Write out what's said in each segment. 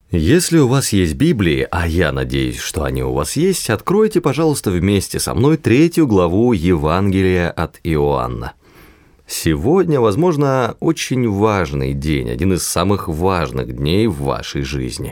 Если у вас есть Библии, а я надеюсь, что они у вас есть, откройте, пожалуйста, вместе со мной 3 главу Евангелия от Иоанна. Сегодня, возможно, очень важный день, один из самых важных дней в вашей жизни.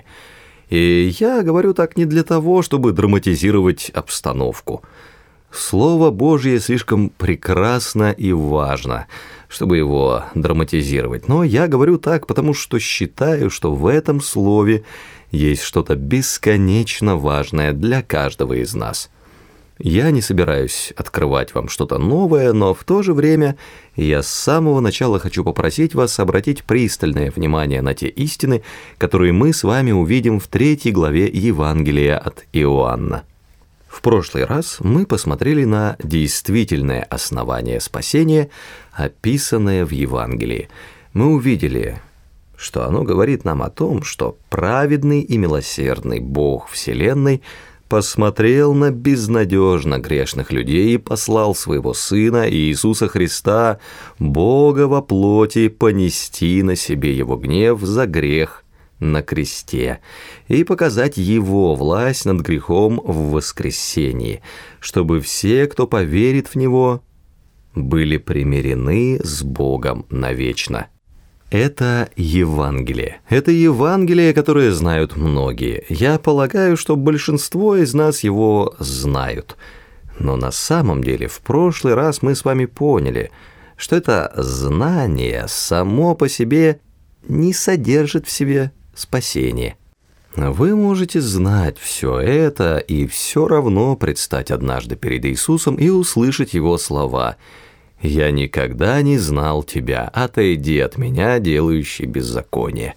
И я говорю так не для того, чтобы драматизировать обстановку. Слово Божье слишком прекрасно и важно, чтобы его драматизировать. Но я говорю так, потому что считаю, что в этом слове есть что-то бесконечно важное для каждого из нас. Я не собираюсь открывать вам что-то новое, но в то же время я с самого начала хочу попросить вас обратить пристальное внимание на те истины, которые мы с вами увидим в 3 главе Евангелия от Иоанна. В прошлый раз мы посмотрели на действительное основание спасения, описанное в Евангелии. Мы увидели, что оно говорит нам о том, что праведный и милосердный Бог Вселенной посмотрел на безнадежно грешных людей и послал своего Сына Иисуса Христа, Бога во плоти, понести на себе Его гнев за грех на кресте и показать Его власть над грехом в воскресении, чтобы все, кто поверит в Него, были примирены с Богом навечно. Это Евангелие. Это Евангелие, которое знают многие. Я полагаю, что большинство из нас его знают. Но на самом деле в прошлый раз мы с вами поняли, что это знание само по себе не содержит в себе спасение. Вы можете знать все это и все равно предстать однажды перед Иисусом и услышать Его слова: «Я никогда не знал тебя, отойди от меня, делающий беззаконие».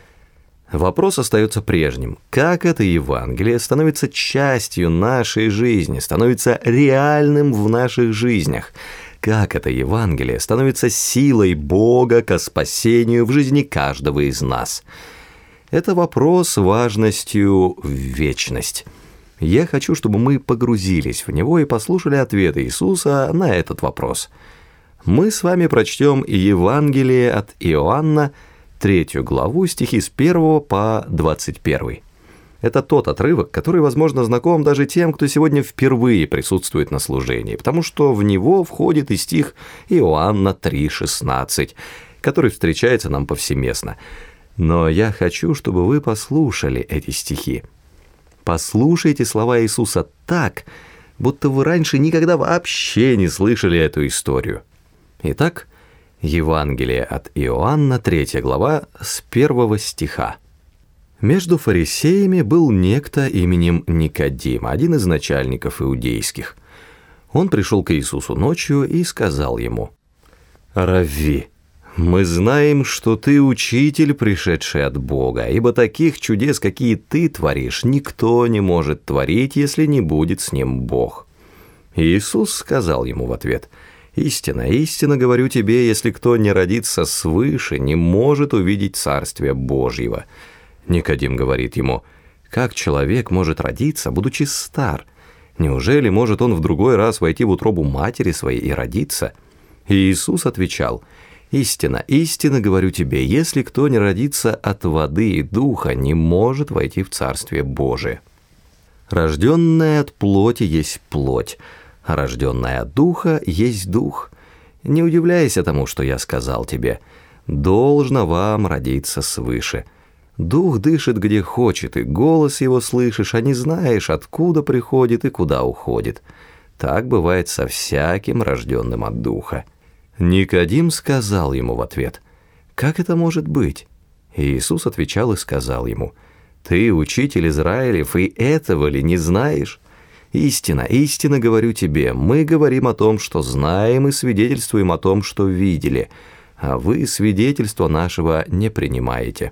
Вопрос остается прежним. Как это Евангелие становится частью нашей жизни, становится реальным в наших жизнях? Как это Евангелие становится силой Бога ко спасению в жизни каждого из нас? Это вопрос важностью в вечность. Я хочу, чтобы мы погрузились в него и послушали ответы Иисуса на этот вопрос. Мы с вами прочтем Евангелие от Иоанна, 3 главу, стихи с 1 по 21. Это тот отрывок, который, возможно, знаком даже тем, кто сегодня впервые присутствует на служении, потому что в него входит и стих Иоанна 3,16, который встречается нам повсеместно. Но я хочу, чтобы вы послушали эти стихи. Послушайте слова Иисуса так, будто вы раньше никогда вообще не слышали эту историю. Итак, Евангелие от Иоанна, 3 глава, с 1 стиха. «Между фарисеями был некто именем Никодим, один из начальников иудейских. Он пришел к Иисусу ночью и сказал ему: «Равви, мы знаем, что ты учитель, пришедший от Бога, ибо таких чудес, какие ты творишь, никто не может творить, если не будет с ним Бог». Иисус сказал ему в ответ: «Истинно, истинно говорю тебе, если кто не родится свыше, не может увидеть Царствие Божьего». Никодим говорит ему: «Как человек может родиться, будучи стар? Неужели может он в другой раз войти в утробу матери своей и родиться?» И Иисус отвечал: «Истинно, истинно говорю тебе, если кто не родится от воды и духа, не может войти в Царствие Божие. Рожденное от плоти есть плоть, а рожденное от духа есть дух. Не удивляйся тому, что я сказал тебе: должно вам родиться свыше. Дух дышит где хочет, и голос его слышишь, а не знаешь, откуда приходит и куда уходит. Так бывает со всяким рожденным от духа». Никодим сказал ему в ответ: «Как это может быть?» И Иисус отвечал и сказал ему: «Ты, учитель Израилев, и этого ли не знаешь? Истинно, истинно говорю тебе, мы говорим о том, что знаем, и свидетельствуем о том, что видели, а вы свидетельства нашего не принимаете.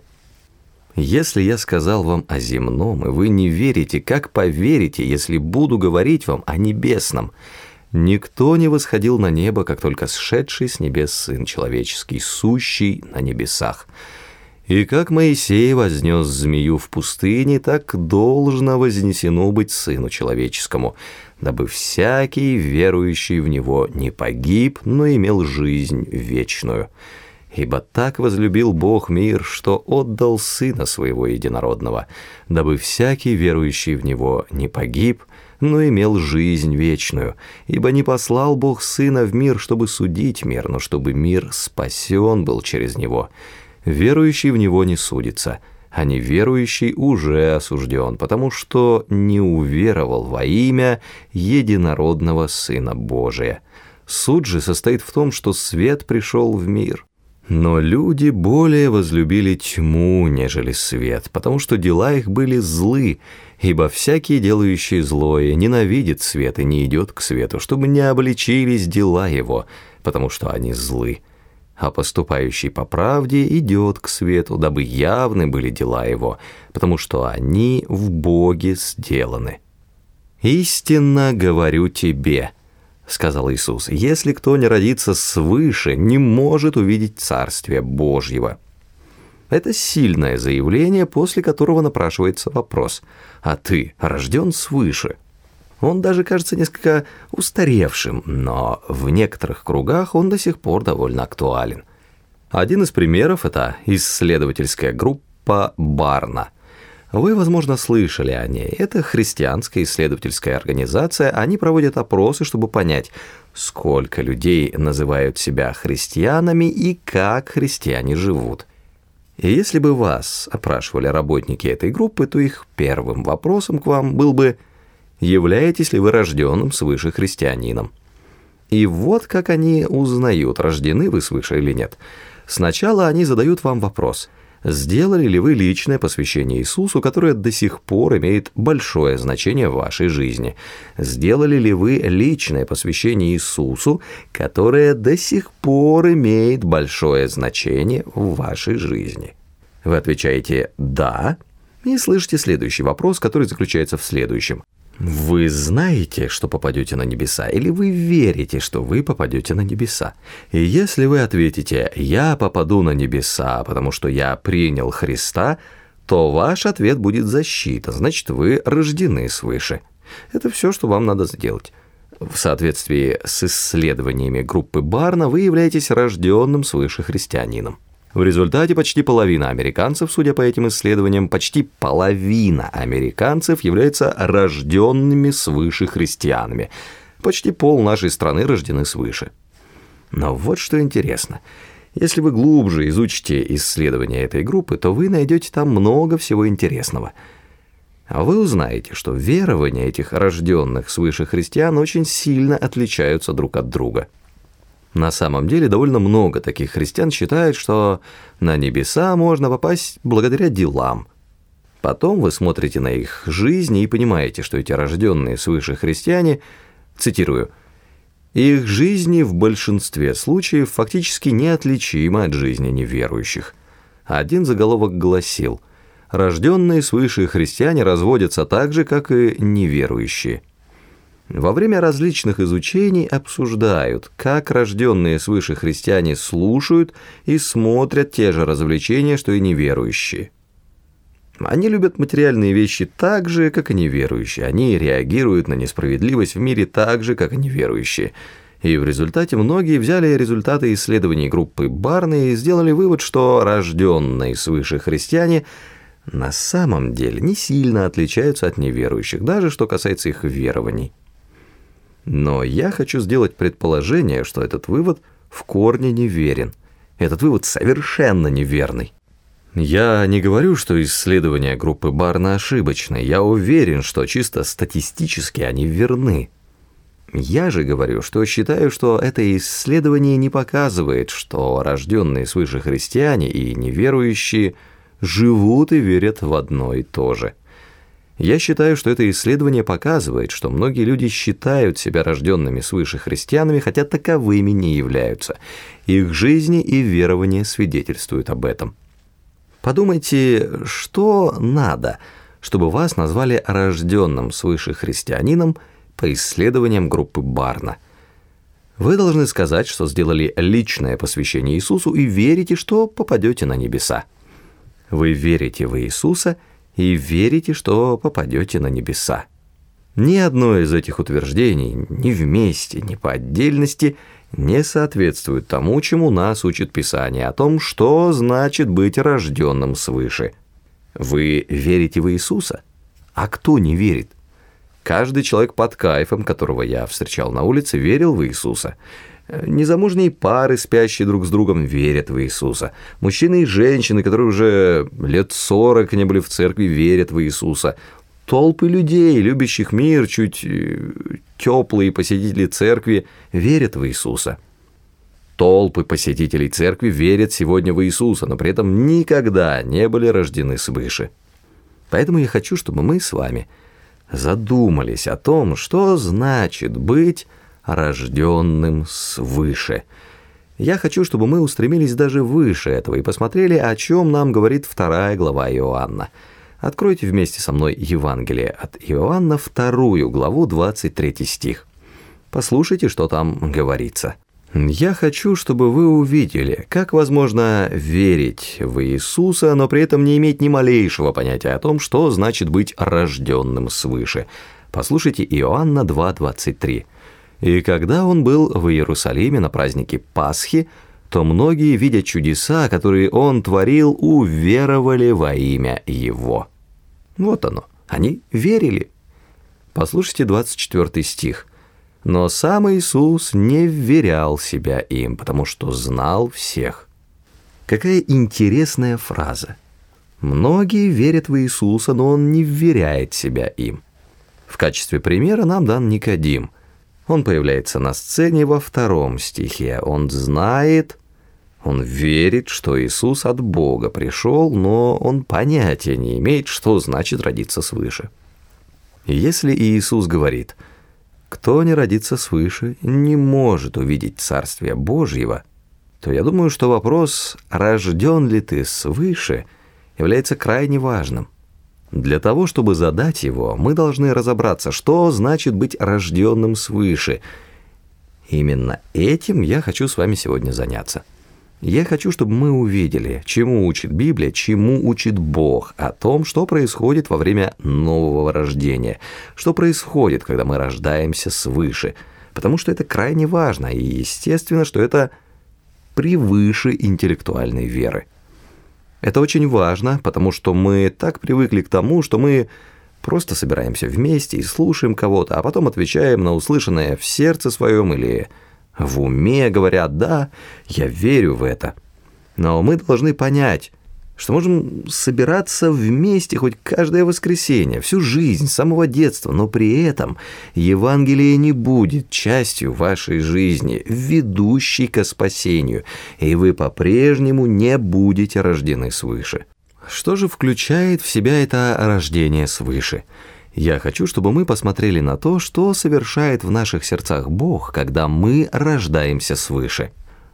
Если я сказал вам о земном, и вы не верите, как поверите, если буду говорить вам о небесном? Никто не восходил на небо, как только сшедший с небес Сын Человеческий, сущий на небесах. И как Моисей вознес змею в пустыне, так должно вознесено быть Сыну Человеческому, дабы всякий, верующий в Него, не погиб, но имел жизнь вечную. Ибо так возлюбил Бог мир, что отдал Сына Своего Единородного, дабы всякий верующий в Него не погиб, но имел жизнь вечную. Ибо не послал Бог Сына в мир, чтобы судить мир, но чтобы мир спасен был через Него. Верующий в Него не судится, а неверующий уже осужден, потому что не уверовал во имя Единородного Сына Божия. Суд же состоит в том, что свет пришел в мир. Но люди более возлюбили тьму, нежели свет, потому что дела их были злы, ибо всякий, делающий злое, ненавидит свет и не идет к свету, чтобы не обличились дела его, потому что они злы. А поступающий по правде идет к свету, дабы явны были дела его, потому что они в Боге сделаны. «Истинно говорю тебе», — сказал Иисус, — «если кто не родится свыше, не может увидеть Царствие Божьего». Это сильное заявление, после которого напрашивается вопрос: «А ты рожден свыше?» Он даже кажется несколько устаревшим, но в некоторых кругах он до сих пор довольно актуален. Один из примеров — это исследовательская группа Барна. Вы, возможно, слышали о ней. Это христианская исследовательская организация. Они проводят опросы, чтобы понять, сколько людей называют себя христианами и как христиане живут. И если бы вас опрашивали работники этой группы, то их первым вопросом к вам был бы: являетесь ли вы рожденным свыше христианином? И вот как они узнают, рождены вы свыше или нет. Сначала они задают вам вопрос: сделали ли вы личное посвящение Иисусу, которое до сих пор имеет большое значение в вашей жизни? Сделали ли вы личное посвящение Иисусу, которое до сих пор имеет большое значение в вашей жизни? Вы отвечаете «да» и слышите следующий вопрос, который заключается в следующем: вы знаете, что попадете на небеса, или вы верите, что вы попадете на небеса? И если вы ответите «я попаду на небеса, потому что я принял Христа», то ваш ответ будет засчитан, значит, вы рождены свыше. Это все, что вам надо сделать. В соответствии с исследованиями группы Барна вы являетесь рожденным свыше христианином. В результате почти половина американцев, судя по этим исследованиям, почти половина американцев являются рожденными свыше христианами. Почти пол нашей страны рождены свыше. Но вот что интересно. Если вы глубже изучите исследования этой группы, то вы найдете там много всего интересного. А вы узнаете, что верования этих рожденных свыше христиан очень сильно отличаются друг от друга. На самом деле довольно много таких христиан считают, что на небеса можно попасть благодаря делам. Потом вы смотрите на их жизни и понимаете, что эти рожденные свыше христиане, цитирую, «их жизни в большинстве случаев фактически неотличимы от жизни неверующих». Один заголовок гласил: «Рожденные свыше христиане разводятся так же, как и неверующие». Во время различных изучений обсуждают, как рожденные свыше христиане слушают и смотрят те же развлечения, что и неверующие. Они любят материальные вещи так же, как и неверующие. Они реагируют на несправедливость в мире так же, как и неверующие. И в результате многие взяли результаты исследований группы Барна и сделали вывод, что рожденные свыше христиане на самом деле не сильно отличаются от неверующих, даже что касается их верований. Но я хочу сделать предположение, что этот вывод в корне неверен. Этот вывод совершенно неверный. Я не говорю, что исследования группы Барна ошибочны. Я уверен, что чисто статистически они верны. Я же говорю, что считаю, что это исследование не показывает, что рожденные свыше христиане и неверующие живут и верят в одно и то же. Я считаю, что это исследование показывает, что многие люди считают себя рожденными свыше христианами, хотя таковыми не являются. Их жизни и верования свидетельствуют об этом. Подумайте, что надо, чтобы вас назвали рожденным свыше христианином по исследованиям группы Барна. Вы должны сказать, что сделали личное посвящение Иисусу и верите, что попадете на небеса. Вы верите в Иисуса и верите, что попадете на небеса. Ни одно из этих утверждений, ни вместе, ни по отдельности, не соответствует тому, чему нас учит Писание, о том, что значит быть рожденным свыше. Вы верите в Иисуса? А кто не верит? Каждый человек под кайфом, которого я встречал на улице, верил в Иисуса. Незамужние пары, спящие друг с другом, верят в Иисуса. Мужчины и женщины, которые уже лет 40 не были в церкви, верят в Иисуса. Толпы людей, любящих мир, чуть теплые посетители церкви, верят в Иисуса. Толпы посетителей церкви верят сегодня в Иисуса, но при этом никогда не были рождены свыше. Поэтому я хочу, чтобы мы с вами задумались о том, что значит быть рожденным свыше. Я хочу, чтобы мы устремились даже выше этого и посмотрели, о чем нам говорит 2 глава Иоанна. Откройте вместе со мной Евангелие от Иоанна, 2 главу, 23 стих. Послушайте, что там говорится. «Я хочу, чтобы вы увидели, как возможно верить в Иисуса, но при этом не иметь ни малейшего понятия о том, что значит быть рожденным свыше». Послушайте Иоанна 2:23. «И когда он был в Иерусалиме на празднике Пасхи, то многие, видя чудеса, которые он творил, уверовали во имя его». Вот оно, они верили. Послушайте 24 стих. «Но сам Иисус не вверял себя им, потому что знал всех». Какая интересная фраза. Многие верят в Иисуса, но он не вверяет себя им. В качестве примера нам дан Никодим. Он появляется на сцене во 2 стихе. Он знает, он верит, что Иисус от Бога пришел, но он понятия не имеет, что значит родиться свыше. И если Иисус говорит: «Кто не родится свыше, не может увидеть Царствие Божьего», то я думаю, что вопрос «рожден ли ты свыше» является крайне важным. Для того, чтобы задать его, мы должны разобраться, что значит быть рожденным свыше. Именно этим я хочу с вами сегодня заняться. Я хочу, чтобы мы увидели, чему учит Библия, чему учит Бог, о том, что происходит во время нового рождения, что происходит, когда мы рождаемся свыше, потому что это крайне важно, и естественно, что это превыше интеллектуальной веры. Это очень важно, потому что мы так привыкли к тому, что мы просто собираемся вместе и слушаем кого-то, а потом отвечаем на услышанное в сердце своем или в уме, говоря: «Да, я верю в это». Но мы должны понять, что можем собираться вместе хоть каждое воскресенье, всю жизнь, с самого детства, но при этом Евангелие не будет частью вашей жизни, ведущей ко спасению, и вы по-прежнему не будете рождены свыше. Что же включает в себя это рождение свыше? Я хочу, чтобы мы посмотрели на то, что совершает в наших сердцах Бог, когда мы рождаемся свыше.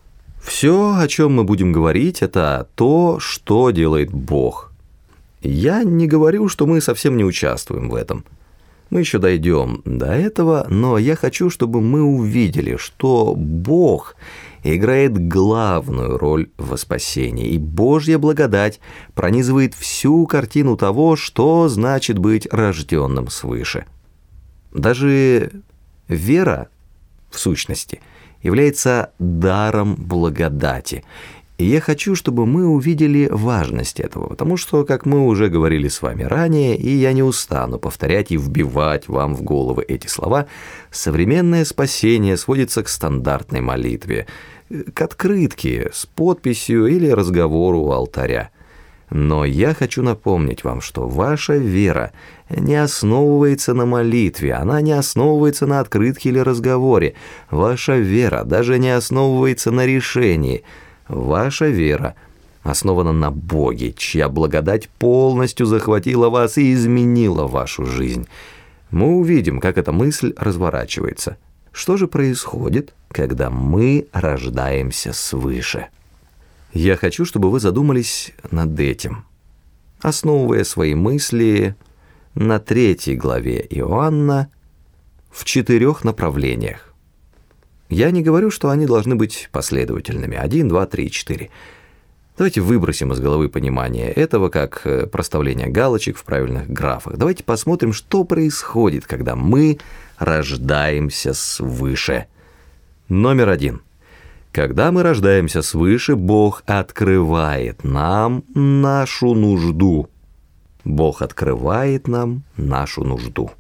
Все, о чем мы будем говорить, это то, что делает Бог. Я не говорю, что мы совсем не участвуем в этом. Мы еще дойдем до этого, но я хочу, чтобы мы увидели, что Бог играет главную роль во спасении, и Божья благодать пронизывает всю картину того, что значит быть рожденным свыше. Даже вера, в сущности, является даром благодати. И я хочу, чтобы мы увидели важность этого, потому что, как мы уже говорили с вами ранее, и я не устану повторять и вбивать вам в головы эти слова, современное спасение сводится к стандартной молитве, к открытке с подписью или разговору у алтаря. Но я хочу напомнить вам, что ваша вера не основывается на молитве, она не основывается на открытке или разговоре. Ваша вера даже не основывается на решении. Ваша вера основана на Боге, чья благодать полностью захватила вас и изменила вашу жизнь. Мы увидим, как эта мысль разворачивается. Что же происходит, когда мы рождаемся свыше? Я хочу, чтобы вы задумались над этим, основывая свои мысли на 3 главе Иоанна в 4 направлениях. Я не говорю, что они должны быть последовательными. 1, 2, 3, 4. Давайте выбросим из головы понимание этого как проставление галочек в правильных графах. Давайте посмотрим, что происходит, когда мы рождаемся свыше. Номер 1. Когда мы рождаемся свыше, Бог открывает нам нашу нужду. Бог открывает нам нашу нужду.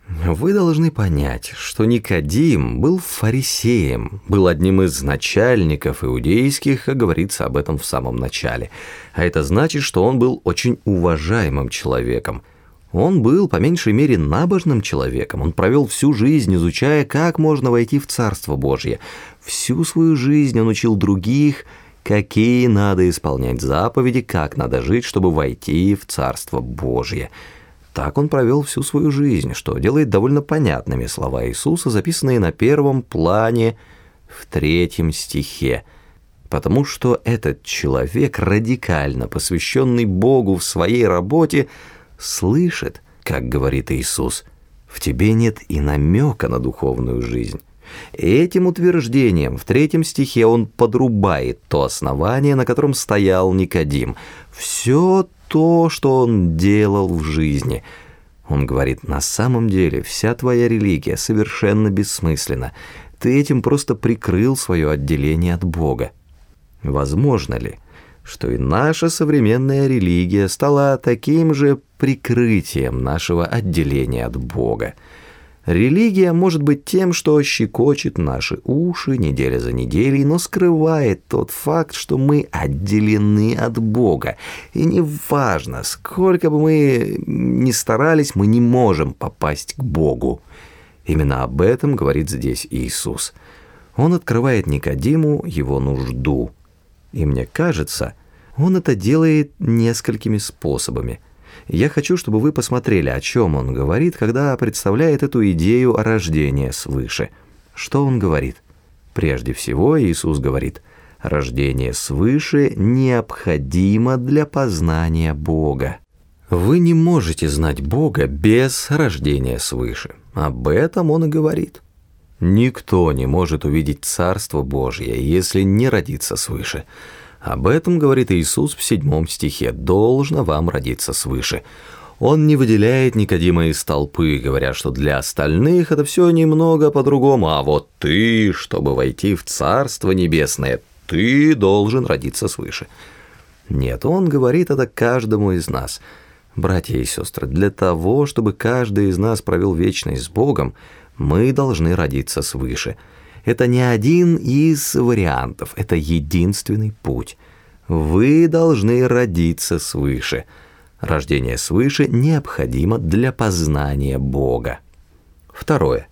Вы должны понять, что Никодим был фарисеем, был одним из начальников иудейских, говорится об этом в самом начале. А это значит, что он был очень уважаемым человеком. Он был, по меньшей мере, набожным человеком. Он провел всю жизнь, изучая, как можно войти в Царство Божье. Всю свою жизнь он учил других, какие надо исполнять заповеди, как надо жить, чтобы войти в Царство Божье. Так он провел всю свою жизнь, что делает довольно понятными слова Иисуса, записанные на первом плане в 3 стихе. Потому что этот человек, радикально посвященный Богу в своей работе, слышит, как говорит Иисус, в тебе нет и намека на духовную жизнь. Этим утверждением в 3 стихе он подрубает то основание, на котором стоял Никодим. Все то, что он делал в жизни. Он говорит, на самом деле вся твоя религия совершенно бессмысленна. Ты этим просто прикрыл свое отделение от Бога. Возможно ли, что и наша современная религия стала таким же прикрытием нашего отделения от Бога? Религия может быть тем, что щекочет наши уши неделя за неделей, но скрывает тот факт, что мы отделены от Бога. И неважно, сколько бы мы ни старались, мы не можем попасть к Богу. Именно об этом говорит здесь Иисус. Он открывает Никодиму его нужду. И мне кажется, он это делает несколькими способами. Я хочу, чтобы вы посмотрели, о чем он говорит, когда представляет эту идею о рождении свыше. Что он говорит? Прежде всего, Иисус говорит, рождение свыше необходимо для познания Бога. Вы не можете знать Бога без рождения свыше. Об этом он и говорит. Никто не может увидеть Царство Божье, если не родиться свыше. Об этом говорит Иисус в 7 стихе. «Должно вам родиться свыше». Он не выделяет Никодима из толпы, говоря, что для остальных это все немного по-другому, а вот ты, чтобы войти в Царство Небесное, ты должен родиться свыше. Нет, он говорит это каждому из нас. Братья и сестры, для того, чтобы каждый из нас провел вечность с Богом, мы должны родиться свыше. Это не один из вариантов, это единственный путь. Вы должны родиться свыше. Рождение свыше необходимо для познания Бога. Второе.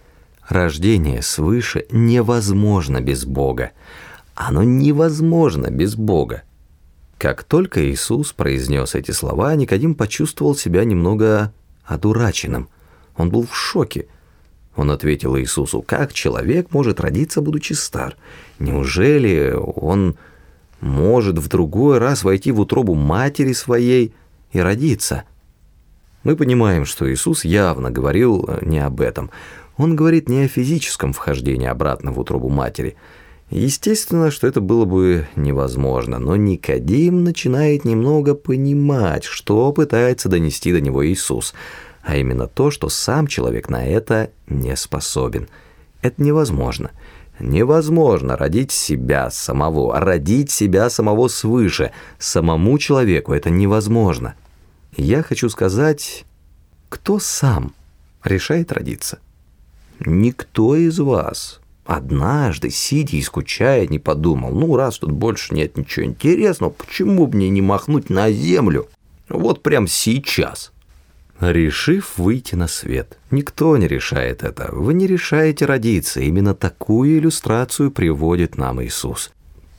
Рождение свыше невозможно без Бога. Оно невозможно без Бога. Как только Иисус произнес эти слова, Никодим почувствовал себя немного одураченным. Он был в шоке. Он ответил Иисусу, как человек может родиться, будучи стар? Неужели он может в другой раз войти в утробу матери своей и родиться? Мы понимаем, что Иисус явно говорил не об этом. Он говорит не о физическом вхождении обратно в утробу матери. Естественно, что это было бы невозможно, но Никодим начинает немного понимать, что пытается донести до него Иисус, а именно то, что сам человек на это не способен. Это невозможно. Невозможно родить себя самого, родить себя самого свыше. Самому человеку это невозможно. Я хочу сказать, кто сам решает родиться? Никто из вас однажды, сидя и скучая, не подумал, раз тут больше нет ничего интересного, почему бы мне не махнуть на землю? Вот прямо сейчас. Решив выйти на свет. Никто не решает это. Вы не решаете родиться. Именно такую иллюстрацию приводит нам Иисус.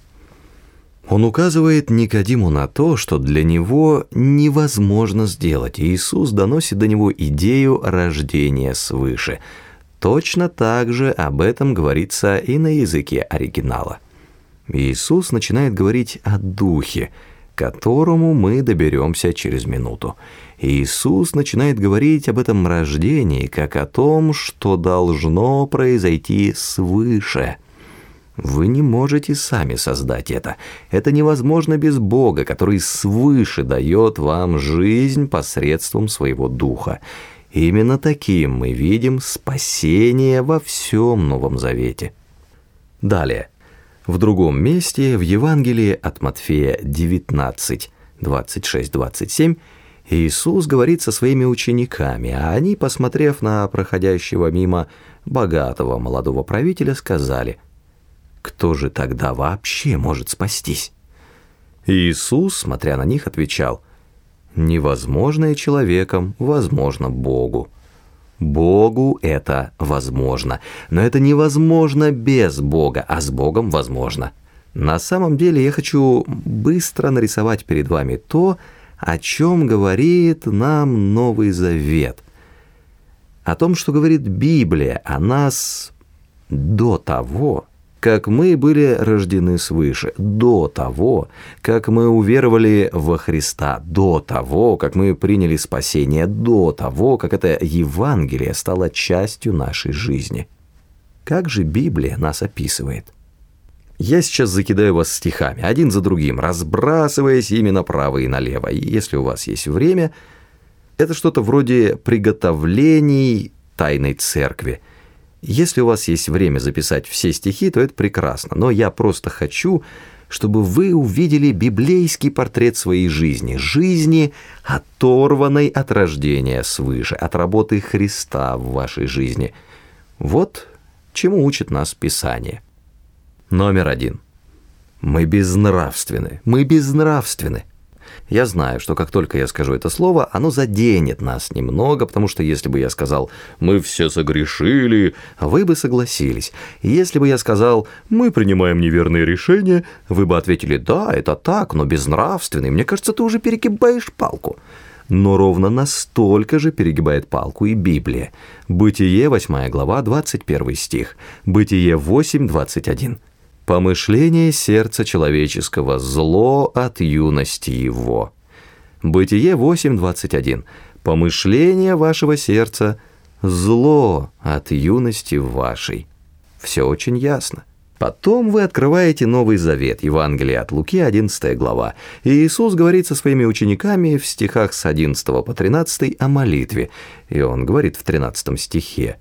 Он указывает Никодиму на то, что для него невозможно сделать. Иисус доносит до него идею рождения свыше. Точно так же об этом говорится и на языке оригинала. Иисус начинает говорить о Духе, к которому мы доберемся через минуту. Иисус начинает говорить об этом рождении, как о том, что должно произойти свыше. Вы не можете сами создать это. Это невозможно без Бога, который свыше дает вам жизнь посредством своего Духа. Именно таким мы видим спасение во всем Новом Завете. Далее. В другом месте, в Евангелии от Матфея 19, 26-27, Иисус говорит со своими учениками, а они, посмотрев на проходящего мимо богатого молодого правителя, сказали: «Кто же тогда вообще может спастись?» Иисус, смотря на них, отвечал: «Невозможное человеком возможно Богу». Богу это возможно, но это невозможно без Бога, а с Богом возможно. На самом деле я хочу быстро нарисовать перед вами то, о чем говорит нам Новый Завет. О том, что говорит Библия о нас до того, как мы были рождены свыше, до того, как мы уверовали во Христа, до того, как мы приняли спасение, до того, как это Евангелие стало частью нашей жизни. Как же Библия нас описывает? Я сейчас закидаю вас стихами, один за другим, разбрасываясь ими направо и налево. И если у вас есть время, это что-то вроде приготовлений Тайной Церкви. Если у вас есть время записать все стихи, то это прекрасно, но я просто хочу, чтобы вы увидели библейский портрет своей жизни, оторванной от рождения свыше, от работы Христа в вашей жизни. Вот чему учит нас Писание. Номер 1. Мы безнравственны. Я знаю, что как только я скажу это слово, оно заденет нас немного, потому что если бы я сказал «мы все согрешили», вы бы согласились. Если бы я сказал «мы принимаем неверные решения», вы бы ответили «да, это так, но безнравственный, мне кажется, ты уже перегибаешь палку». Но ровно настолько же перегибает палку и Библия. Бытие, 8 глава, 21 стих. Бытие 8, 21. «Помышление сердца человеческого, зло от юности его». Бытие 8:21. «Помышление вашего сердца, зло от юности вашей». Все очень ясно. Потом вы открываете Новый Завет, Евангелие от Луки, 11 глава, и Иисус говорит со своими учениками в стихах с 11 по 13 о молитве, и Он говорит в 13 стихе: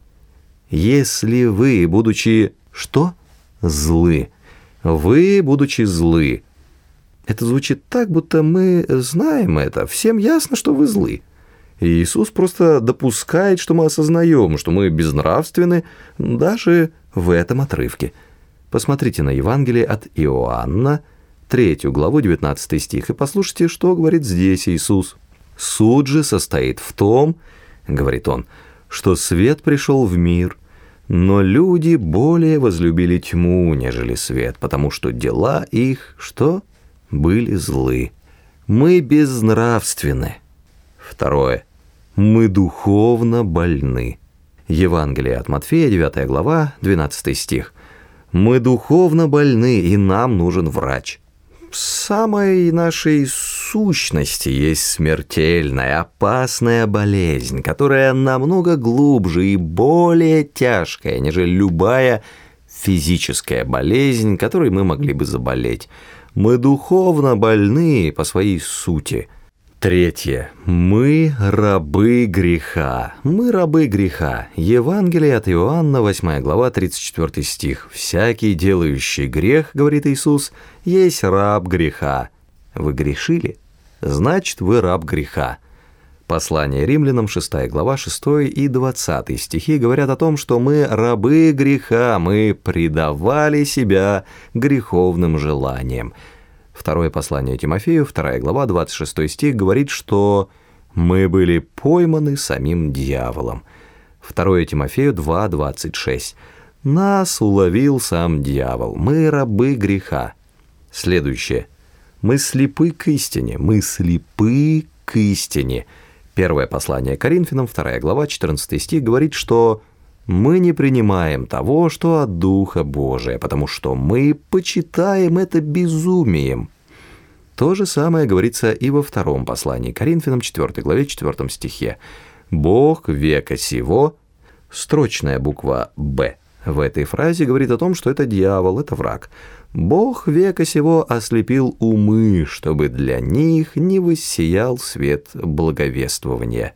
«Если вы, будучи...» Что? Злы. Вы, будучи злы. Это звучит так, будто мы знаем это. Всем ясно, что вы злы. И Иисус просто допускает, что мы осознаем, что мы безнравственны даже в этом отрывке. Посмотрите на Евангелие от Иоанна, 3 главу, 19 стих, и послушайте, что говорит здесь Иисус. «Суд же состоит в том, — говорит Он, — что свет пришел в мир, но люди более возлюбили тьму, нежели свет, потому что дела их, что? Были злы. Мы безнравственны». Второе. Мы духовно больны. Евангелие от Матфея, 9 глава, 12 стих. Мы духовно больны, и нам нужен врач. В самой нашей сущности есть смертельная, опасная болезнь, которая намного глубже и более тяжкая, нежели любая физическая болезнь, которой мы могли бы заболеть. Мы духовно больны по своей сути. Третье. Мы рабы греха. Мы рабы греха. Евангелие от Иоанна, 8 глава, 34 стих. «Всякий, делающий грех, — говорит Иисус, — есть раб греха». Вы грешили? Значит, вы раб греха. Послание Римлянам, 6 глава, 6 и 20 стихи говорят о том, что мы рабы греха, мы предавали себя греховным желаниям. Второе послание Тимофею, 2 глава, 26 стих, говорит, что мы были пойманы самим дьяволом. 2 Тимофею 2, 26. Нас уловил сам дьявол, мы рабы греха. Следующее. Мы слепы к истине, мы слепы к истине. Первое послание Коринфянам, 2 глава, 14 стих, говорит, что мы не принимаем того, что от Духа Божия, потому что мы почитаем это безумием. То же самое говорится и во втором послании Коринфянам, 4 главе, 4 стихе. «Бог века сего», строчная буква «Б» в этой фразе говорит о том, что это дьявол, это враг. «Бог века сего ослепил умы, чтобы для них не воссиял свет благовествования».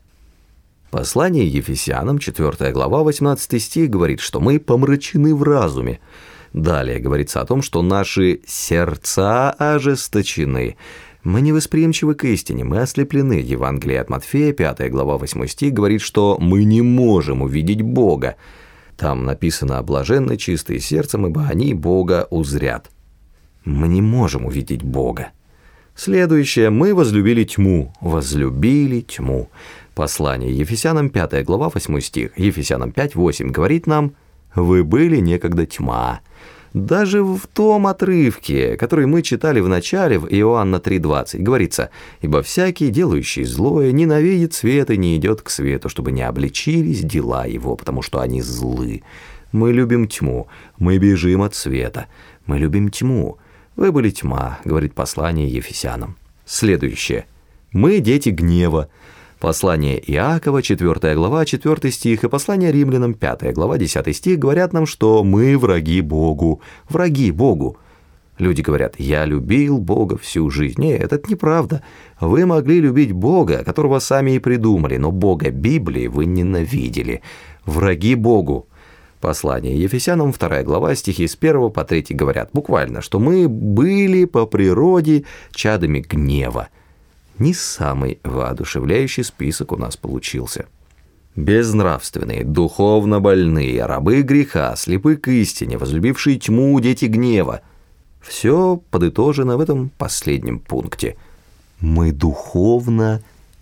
Послание Ефесянам, 4 глава, 18 стих говорит, что мы помрачены в разуме. Далее говорится о том, что наши сердца ожесточены. Мы невосприимчивы к истине, мы ослеплены. Евангелие от Матфея, 5 глава, 8 стих, говорит, что мы не можем увидеть Бога. Там написано: «Блаженны чистые сердцем, ибо они Бога узрят». Мы не можем увидеть Бога. Следующее: мы возлюбили тьму. Возлюбили тьму. Послание Ефесянам, 5 глава, 8 стих. Ефесянам 5, 8 говорит нам: «Вы были некогда тьма». Даже в том отрывке, который мы читали в начале, в Иоанна 3,20, говорится: «Ибо всякий, делающий злое, ненавидит свет и не идет к свету, чтобы не обличились дела его, потому что они злы». Мы любим тьму, мы бежим от света, мы любим тьму. «Вы были тьма», говорит послание Ефесянам. Следующее: мы дети гнева. Послание Иакова, 4 глава, 4 стих, и послание Римлянам, 5 глава, 10 стих говорят нам, что мы враги Богу. Враги Богу. Люди говорят: «Я любил Бога всю жизнь». Нет, это неправда. Вы могли любить Бога, которого сами и придумали, но Бога Библии вы ненавидели. Враги Богу. Послание Ефесянам, 2 глава, стихи с 1 по 3 говорят буквально, что мы были по природе чадами гнева. Не самый воодушевляющий список у нас получился. Безнравственные, духовно больные, рабы греха, слепы к истине, возлюбившие тьму, дети гнева. Все подытожено в этом последнем пункте. Мы духовно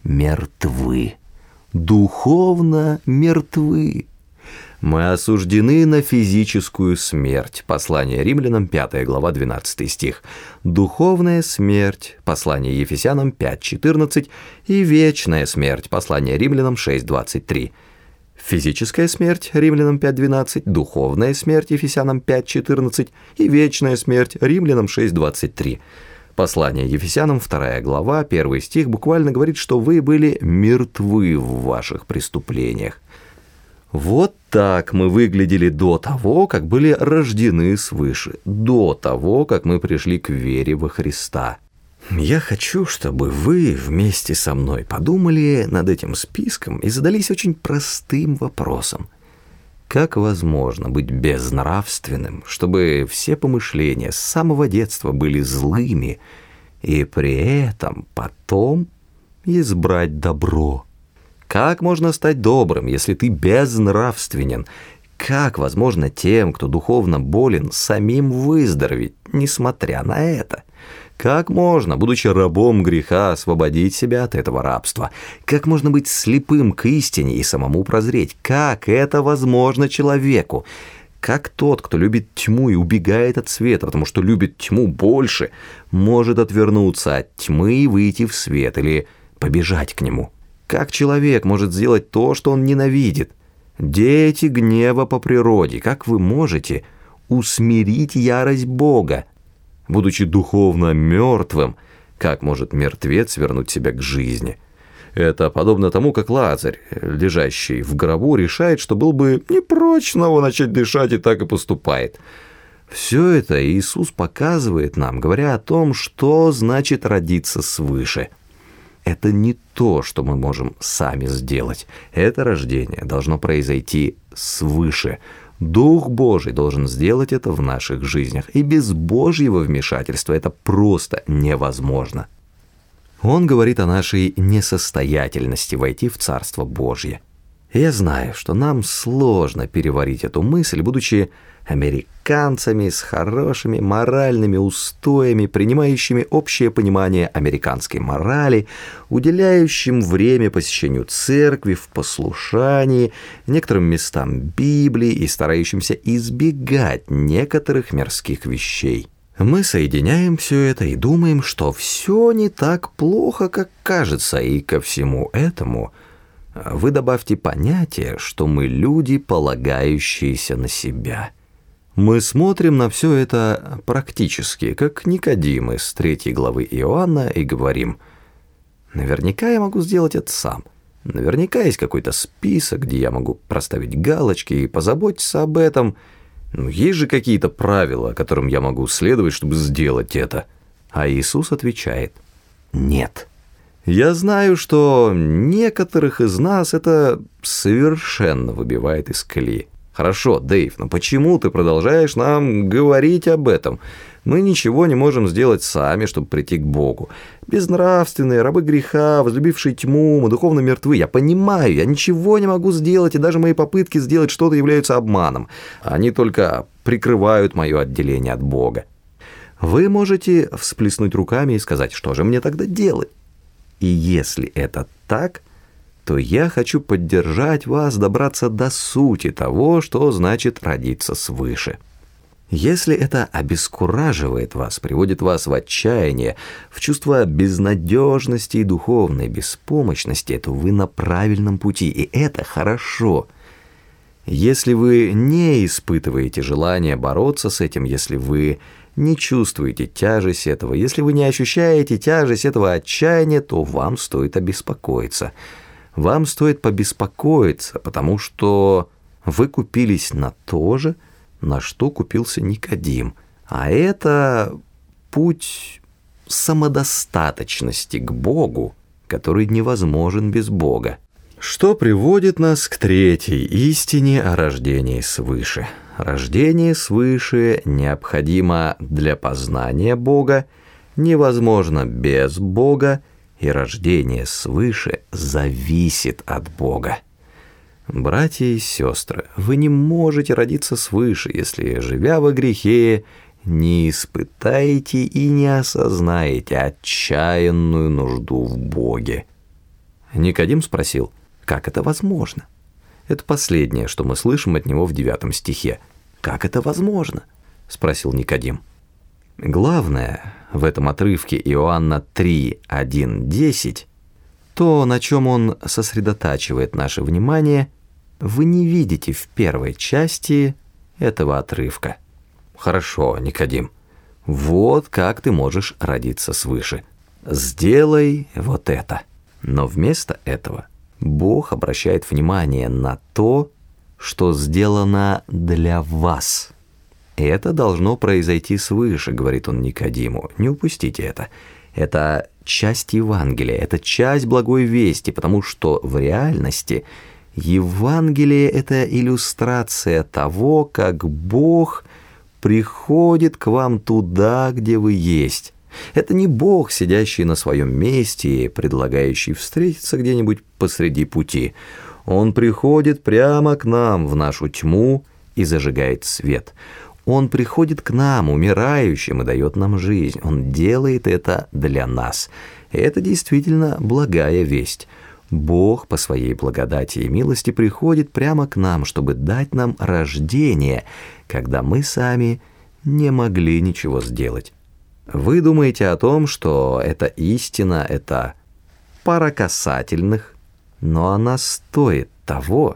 мертвы. Духовно мертвы. Мы осуждены на физическую смерть. Послание Римлянам, 5 глава, 12 стих. Духовная смерть. Послание Ефесянам, 5:14. И вечная смерть. Послание Римлянам, 6:23. Физическая смерть. Римлянам, 5:12. Духовная смерть. Ефесянам, 5:14. И вечная смерть. Римлянам, 6:23. Послание Ефесянам, 2 глава, 1 стих буквально говорит, что вы были мертвы в ваших преступлениях. Вот так мы выглядели до того, как были рождены свыше, до того, как мы пришли к вере во Христа. Я хочу, чтобы вы вместе со мной подумали над этим списком и задались очень простым вопросом. Как возможно быть безнравственным, чтобы все помышления с самого детства были злыми, и при этом потом избрать добро? Как можно стать добрым, если ты безнравственен? Как возможно тем, кто духовно болен, самим выздороветь, несмотря на это? Как можно, будучи рабом греха, освободить себя от этого рабства? Как можно быть слепым к истине и самому прозреть? Как это возможно человеку? Как тот, кто любит тьму и убегает от света, потому что любит тьму больше, может отвернуться от тьмы и выйти в свет или побежать к нему? Как человек может сделать то, что он ненавидит? Дети гнева по природе, как вы можете усмирить ярость Бога? Будучи духовно мертвым, как может мертвец вернуть себя к жизни? Это подобно тому, как Лазарь, лежащий в гробу, решает, что был бы не прочь снова начать дышать, и так и поступает. Все это Иисус показывает нам, говоря о том, что значит родиться свыше. Это не то, что мы можем сами сделать. Это рождение должно произойти свыше. Дух Божий должен сделать это в наших жизнях. И без Божьего вмешательства это просто невозможно. Он говорит о нашей несостоятельности войти в Царство Божье. Я знаю, что нам сложно переварить эту мысль, будучи американцами с хорошими моральными устоями, принимающими общее понимание американской морали, уделяющим время посещению церкви в послушании, некоторым местам Библии и старающимся избегать некоторых мирских вещей. Мы соединяем все это и думаем, что все не так плохо, как кажется, и ко всему этому вы добавьте понятие, что мы люди, полагающиеся на себя. Мы смотрим на все это практически, как Никодим из 3 главы Иоанна, и говорим: наверняка я могу сделать это сам. Наверняка есть какой-то список, где я могу проставить галочки и позаботиться об этом. Есть же какие-то правила, которым я могу следовать, чтобы сделать это. А Иисус отвечает: нет. Я знаю, что некоторых из нас это совершенно выбивает из колеи. Хорошо, Дэйв, но почему ты продолжаешь нам говорить об этом? Мы ничего не можем сделать сами, чтобы прийти к Богу. Безнравственные, рабы греха, возлюбившие тьму, мы духовно мертвы. Я понимаю, я ничего не могу сделать, и даже мои попытки сделать что-то являются обманом. Они только прикрывают мое отделение от Бога. Вы можете всплеснуть руками и сказать, что же мне тогда делать? И если это так, то я хочу поддержать вас добраться до сути того, что значит родиться свыше. Если это обескураживает вас, приводит вас в отчаяние, в чувство безнадежности и духовной беспомощности, то вы на правильном пути, и это хорошо. Если вы не испытываете желания бороться с этим, если вы не чувствуете тяжесть этого, если вы не ощущаете тяжесть этого отчаяния, то вам стоит обеспокоиться. Вам стоит побеспокоиться, потому что вы купились на то же, на что купился Никодим. А это путь самодостаточности к Богу, который невозможен без Бога. Что приводит нас к третьей истине о рождении свыше. Рождение свыше необходимо для познания Бога, невозможно без Бога, и рождение свыше зависит от Бога. Братья и сестры, вы не можете родиться свыше, если, живя во грехе, не испытаете и не осознаете отчаянную нужду в Боге. Никодим спросил, как это возможно? Это последнее, что мы слышим от него в 9 стихе. «Как это возможно?» – спросил Никодим. Главное в этом отрывке Иоанна 3:1-10, то, на чем он сосредотачивает наше внимание, вы не видите в первой части этого отрывка. Хорошо, Никодим, вот как ты можешь родиться свыше. Сделай вот это. Но вместо этого Бог обращает внимание на то, что сделано для вас. Это должно произойти свыше, говорит он Никодиму. Не упустите это. Это часть Евангелия, это часть благой вести, потому что в реальности Евангелие – это иллюстрация того, как Бог приходит к вам туда, где вы есть. Это не Бог, сидящий на своем месте и предлагающий встретиться где-нибудь посреди пути. Он приходит прямо к нам в нашу тьму и зажигает свет. Он приходит к нам, умирающим, и дает нам жизнь. Он делает это для нас. И это действительно благая весть. Бог по своей благодати и милости приходит прямо к нам, чтобы дать нам рождение, когда мы сами не могли ничего сделать. Вы думаете о том, что эта истина – это пара касательных, но она стоит того,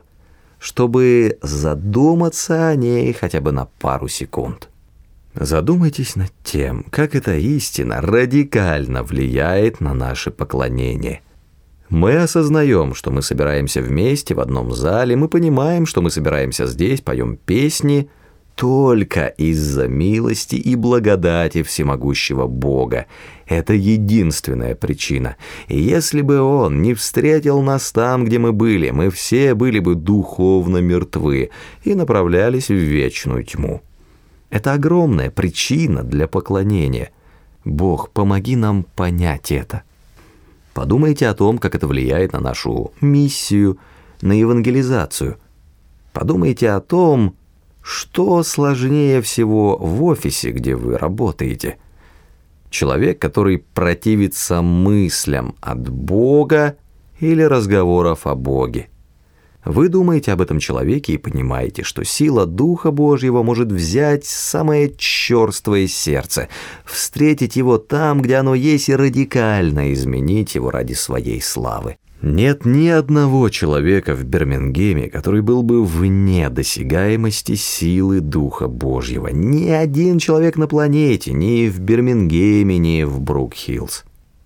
чтобы задуматься о ней хотя бы на пару секунд. Задумайтесь над тем, как эта истина радикально влияет на наше поклонение. Мы осознаем, что мы собираемся вместе в одном зале, мы понимаем, что мы собираемся здесь, поем песни только из-за милости и благодати всемогущего Бога. Это единственная причина. И если бы Он не встретил нас там, где мы были, мы все были бы духовно мертвы и направлялись в вечную тьму. Это огромная причина для поклонения. Бог, помоги нам понять это. Подумайте о том, как это влияет на нашу миссию, на евангелизацию. Подумайте о том, что сложнее всего в офисе, где вы работаете. Человек, который противится мыслям от Бога или разговоров о Боге. Вы думаете об этом человеке и понимаете, что сила Духа Божьего может взять самое черствое сердце, встретить его там, где оно есть, и радикально изменить его ради своей славы. Нет ни одного человека в Бирмингеме, который был бы вне досягаемости силы Духа Божьего. Ни один человек на планете, ни в Бирмингеме, ни в Брук-Хиллз.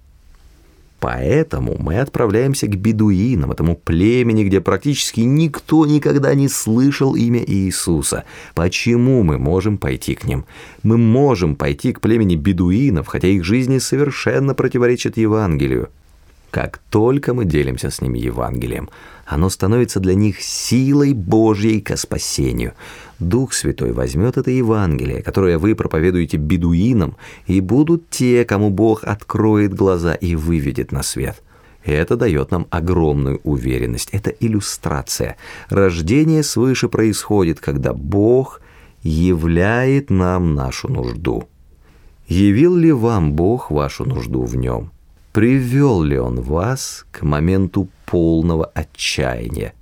Поэтому мы отправляемся к бедуинам, этому племени, где практически никто никогда не слышал имя Иисуса. Почему мы можем пойти к ним? Мы можем пойти к племени бедуинов, хотя их жизни совершенно противоречат Евангелию. Как только мы делимся с ними Евангелием, оно становится для них силой Божьей ко спасению. Дух Святой возьмет это Евангелие, которое вы проповедуете бедуинам, и будут те, кому Бог откроет глаза и выведет на свет. Это дает нам огромную уверенность. Это иллюстрация. Рождение свыше происходит, когда Бог являет нам нашу нужду. Явил ли вам Бог вашу нужду в Нем? Привел ли Он вас к моменту полного отчаяния?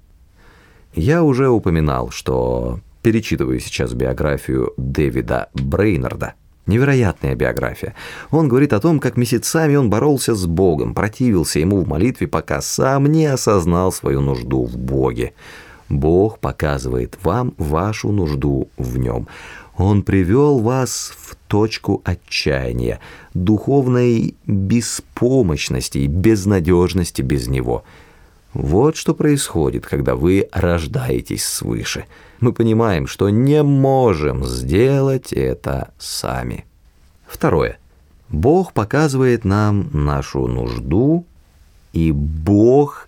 Я уже упоминал, что перечитываю сейчас биографию Дэвида Брейнарда. Невероятная биография. Он говорит о том, как месяцами он боролся с Богом, противился Ему в молитве, пока сам не осознал свою нужду в Боге. Бог показывает вам вашу нужду в Нем. Он привел вас в точку отчаяния, духовной беспомощности и безнадежности без Него. Вот что происходит, когда вы рождаетесь свыше. Мы понимаем, что не можем сделать это сами. Второе. Бог показывает нам нашу нужду, и Бог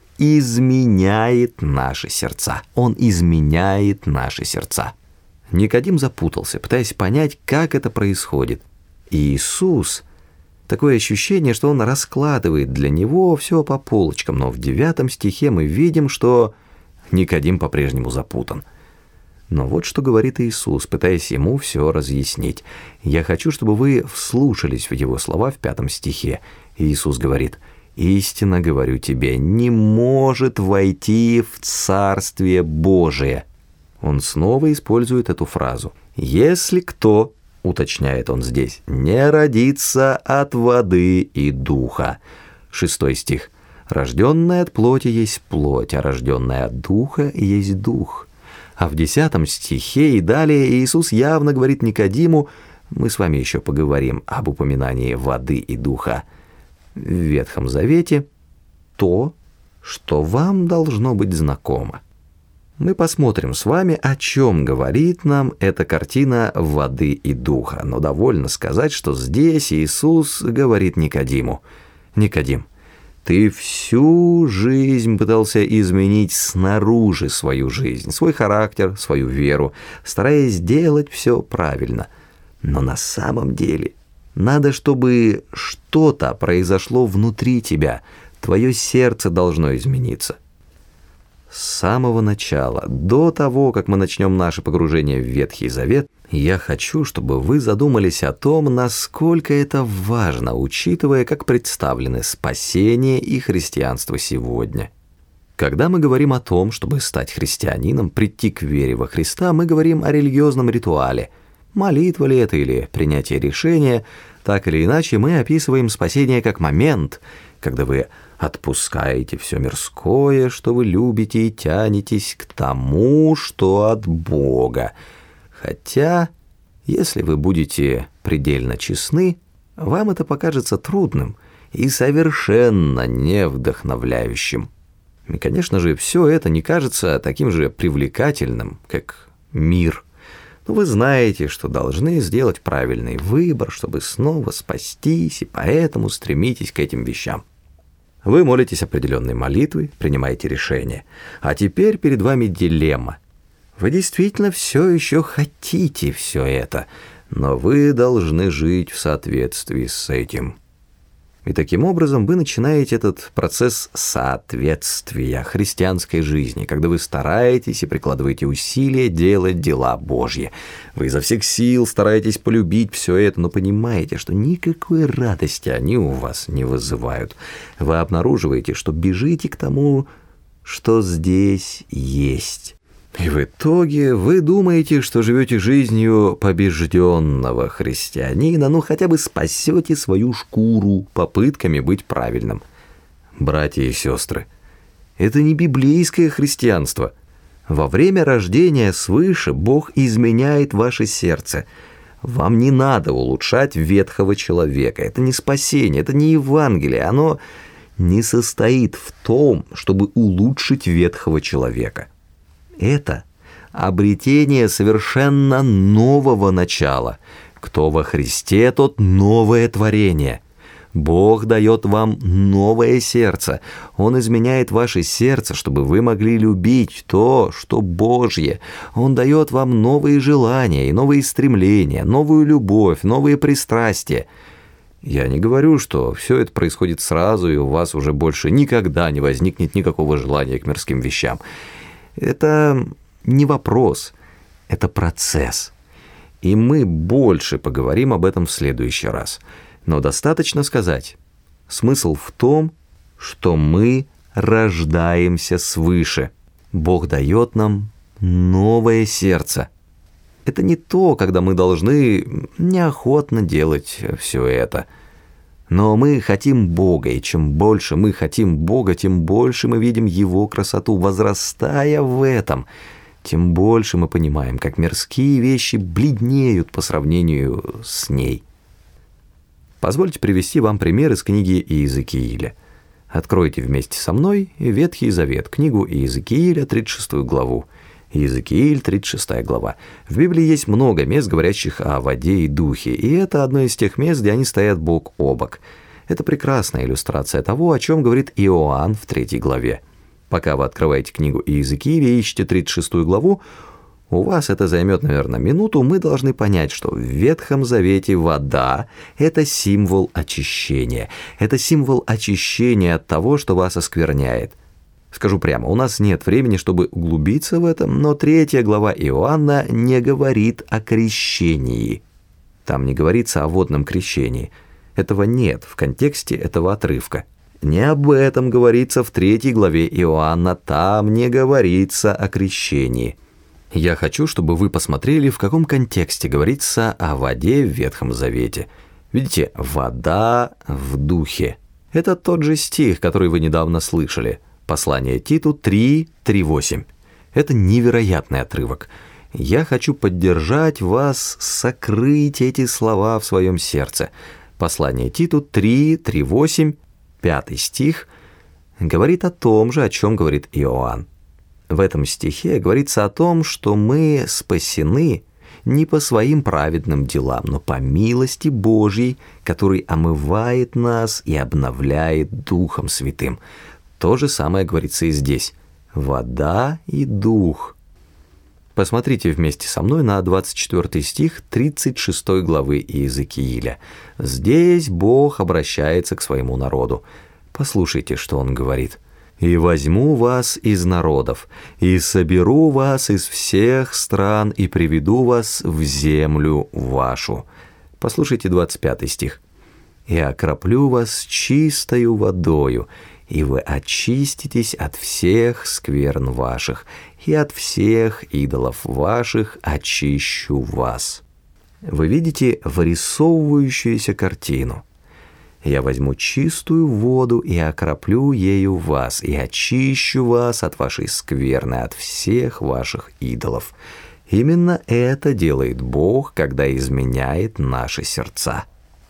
изменяет наши сердца. Он изменяет наши сердца. Никодим запутался, пытаясь понять, как это происходит. И Иисус, такое ощущение, что Он раскладывает для него все по полочкам, но в 9 стихе мы видим, что Никодим по-прежнему запутан. Но вот что говорит Иисус, пытаясь ему все разъяснить. Я хочу, чтобы вы вслушались в Его слова в 5 стихе. Иисус говорит: «Истинно говорю тебе, не может войти в Царствие Божие». Он снова использует эту фразу. «Если кто, — уточняет он здесь, — не родится от воды и духа». 6 стих. «Рожденная от плоти есть плоть, а рожденная от духа есть дух». А в 10 стихе и далее Иисус явно говорит Никодиму, мы с вами еще поговорим об упоминании воды и духа в Ветхом Завете, то, что вам должно быть знакомо. Мы посмотрим с вами, о чем говорит нам эта картина воды и духа. Но довольно сказать, что здесь Иисус говорит Никодиму: «Никодим, ты всю жизнь пытался изменить снаружи свою жизнь, свой характер, свою веру, стараясь делать все правильно. Но на самом деле надо, чтобы что-то произошло внутри тебя, твое сердце должно измениться». С самого начала, до того, как мы начнем наше погружение в Ветхий Завет, я хочу, чтобы вы задумались о том, насколько это важно, учитывая, как представлены спасение и христианство сегодня. Когда мы говорим о том, чтобы стать христианином, прийти к вере во Христа, мы говорим о религиозном ритуале. Молитва ли это или принятие решения, так или иначе мы описываем спасение как момент, когда вы отпускаете все мирское, что вы любите, и тянетесь к тому, что от Бога. Хотя, если вы будете предельно честны, вам это покажется трудным и совершенно не вдохновляющим. И, конечно же, все это не кажется таким же привлекательным, как мир. Но вы знаете, что должны сделать правильный выбор, чтобы снова спастись, и поэтому стремитесь к этим вещам. Вы молитесь определенной молитвой, принимаете решение. А теперь перед вами дилемма. Вы действительно все еще хотите все это, но вы должны жить в соответствии с этим. И таким образом вы начинаете этот процесс соответствия христианской жизни, когда вы стараетесь и прикладываете усилия делать дела Божьи. Вы изо всех сил стараетесь полюбить все это, но понимаете, что никакой радости они у вас не вызывают. Вы обнаруживаете, что бежите к тому, что здесь есть. И в итоге вы думаете, что живете жизнью побежденного христианина, ну хотя бы спасете свою шкуру попытками быть правильным. Братья и сестры, это не библейское христианство. Во время рождения свыше Бог изменяет ваше сердце. Вам не надо улучшать ветхого человека. Это не спасение, это не Евангелие. Оно не состоит в том, чтобы улучшить ветхого человека. Это обретение совершенно нового начала. Кто во Христе, тот новое творение. Бог дает вам новое сердце. Он изменяет ваше сердце, чтобы вы могли любить то, что Божье. Он дает вам новые желания и новые стремления, новую любовь, новые пристрастия. Я не говорю, что все это происходит сразу, и у вас уже больше никогда не возникнет никакого желания к мирским вещам. Это не вопрос, это процесс. И мы больше поговорим об этом в следующий раз. Но достаточно сказать, смысл в том, что мы рождаемся свыше. Бог дает нам новое сердце. Это не то, когда мы должны неохотно делать все это. Но мы хотим Бога, и чем больше мы хотим Бога, тем больше мы видим Его красоту. Возрастая в этом, тем больше мы понимаем, как мирские вещи бледнеют по сравнению с ней. Позвольте привести вам пример из книги Иезекииля. Откройте вместе со мной Ветхий Завет, книгу Иезекииля, 36 главу. Иезекииль, 36 глава. В Библии есть много мест, говорящих о воде и духе, и это одно из тех мест, где они стоят бок о бок. Это прекрасная иллюстрация того, о чем говорит Иоанн в 3 главе. Пока вы открываете книгу Иезекииля и ищете 36 главу, у вас это займет, наверное, минуту, мы должны понять, что в Ветхом Завете вода – это символ очищения. Это символ очищения от того, что вас оскверняет. Скажу прямо, у нас нет времени, чтобы углубиться в это, но 3 глава Иоанна не говорит о крещении. Там не говорится о водном крещении. Этого нет в контексте этого отрывка. Не об этом говорится в 3 главе Иоанна, там не говорится о крещении. Я хочу, чтобы вы посмотрели, в каком контексте говорится о воде в Ветхом Завете. Видите, вода в духе. Это тот же стих, который вы недавно слышали. Послание Титу 3:3-8. Это невероятный отрывок. Я хочу поддержать вас, сокрыть эти слова в своем сердце. Послание Титу 3:3-8, 5 стих, говорит о том же, о чем говорит Иоанн. В этом стихе говорится о том, что мы спасены не по своим праведным делам, но по милости Божьей, который омывает нас и обновляет Духом Святым. То же самое говорится и здесь. Вода и дух. Посмотрите вместе со мной на 24 стих 36 главы Иезекииля. Здесь Бог обращается к своему народу. Послушайте, что Он говорит. «И возьму вас из народов, и соберу вас из всех стран, и приведу вас в землю вашу». Послушайте 25 стих. «И окроплю вас чистою водою, и вы очиститесь от всех скверн ваших, и от всех идолов ваших очищу вас». Вы видите вырисовывающуюся картину. «Я возьму чистую воду и окроплю ею вас, и очищу вас от вашей скверны, от всех ваших идолов». Именно это делает Бог, когда изменяет наши сердца.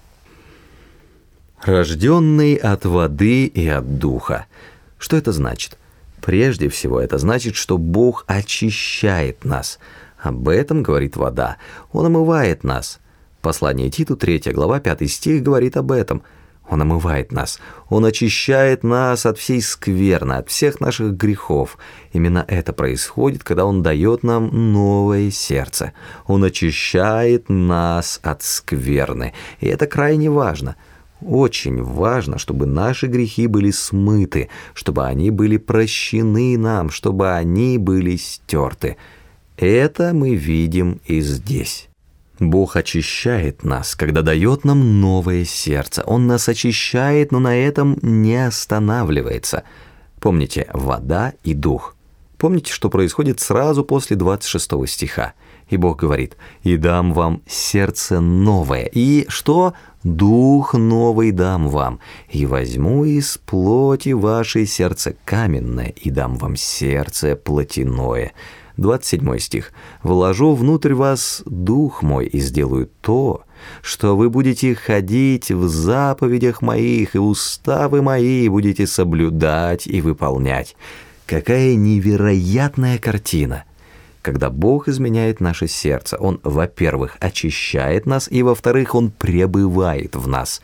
Рожденный от воды и от духа. Что это значит? Прежде всего, это значит, что Бог очищает нас. Об этом говорит вода. Он омывает нас. Послание Титу, 3 глава, 5 стих говорит об этом. Он омывает нас. Он очищает нас от всей скверны, от всех наших грехов. Именно это происходит, когда Он дает нам новое сердце. Он очищает нас от скверны. И это крайне важно. Очень важно, чтобы наши грехи были смыты, чтобы они были прощены нам, чтобы они были стерты. Это мы видим и здесь. Бог очищает нас, когда дает нам новое сердце. Он нас очищает, но на этом не останавливается. Помните, вода и дух. Помните, что происходит сразу после 26 стиха. И Бог говорит: «И дам вам сердце новое». И что? «Дух новый дам вам. И возьму из плоти вашей сердце каменное, и дам вам сердце плотяное». 27 стих. «Вложу внутрь вас дух мой, и сделаю то, что вы будете ходить в заповедях моих, и уставы мои будете соблюдать и выполнять». Какая невероятная картина! Когда Бог изменяет наше сердце, Он, во-первых, очищает нас, и, во-вторых, Он пребывает в нас.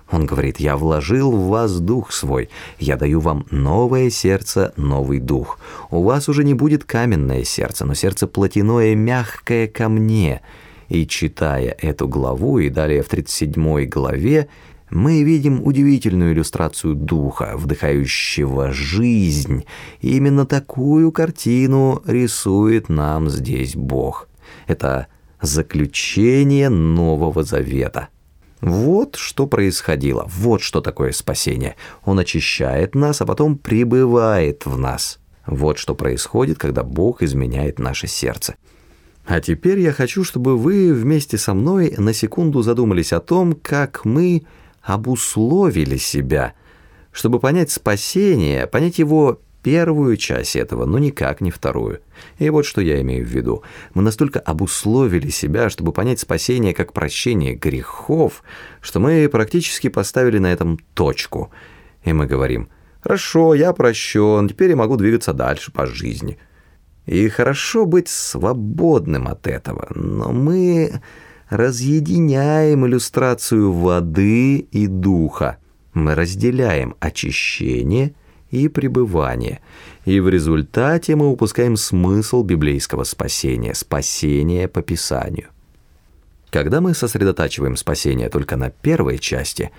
Он говорит: «Я вложил в вас дух свой, я даю вам новое сердце, новый дух. У вас уже не будет каменное сердце, но сердце плотяное, мягкое ко мне». И читая эту главу, и далее в 37 главе, мы видим удивительную иллюстрацию духа, вдыхающего жизнь. И именно такую картину рисует нам здесь Бог. Это заключение Нового Завета. Вот что происходило, вот что такое спасение. Он очищает нас, а потом пребывает в нас. Вот что происходит, когда Бог изменяет наше сердце. А теперь я хочу, чтобы вы вместе со мной на секунду задумались о том, как мы обусловили себя, чтобы понять спасение, понять его первую часть этого, но никак не вторую. И вот что я имею в виду. Мы настолько обусловили себя, чтобы понять спасение как прощение грехов, что мы практически поставили на этом точку. И мы говорим: «Хорошо, я прощен, теперь я могу двигаться дальше по жизни». И хорошо быть свободным от этого, но мы разъединяем иллюстрацию воды и духа. Мы разделяем очищение и пребывание, и в результате мы упускаем смысл библейского спасения, спасения по Писанию. Когда мы сосредотачиваем спасение только на первой части,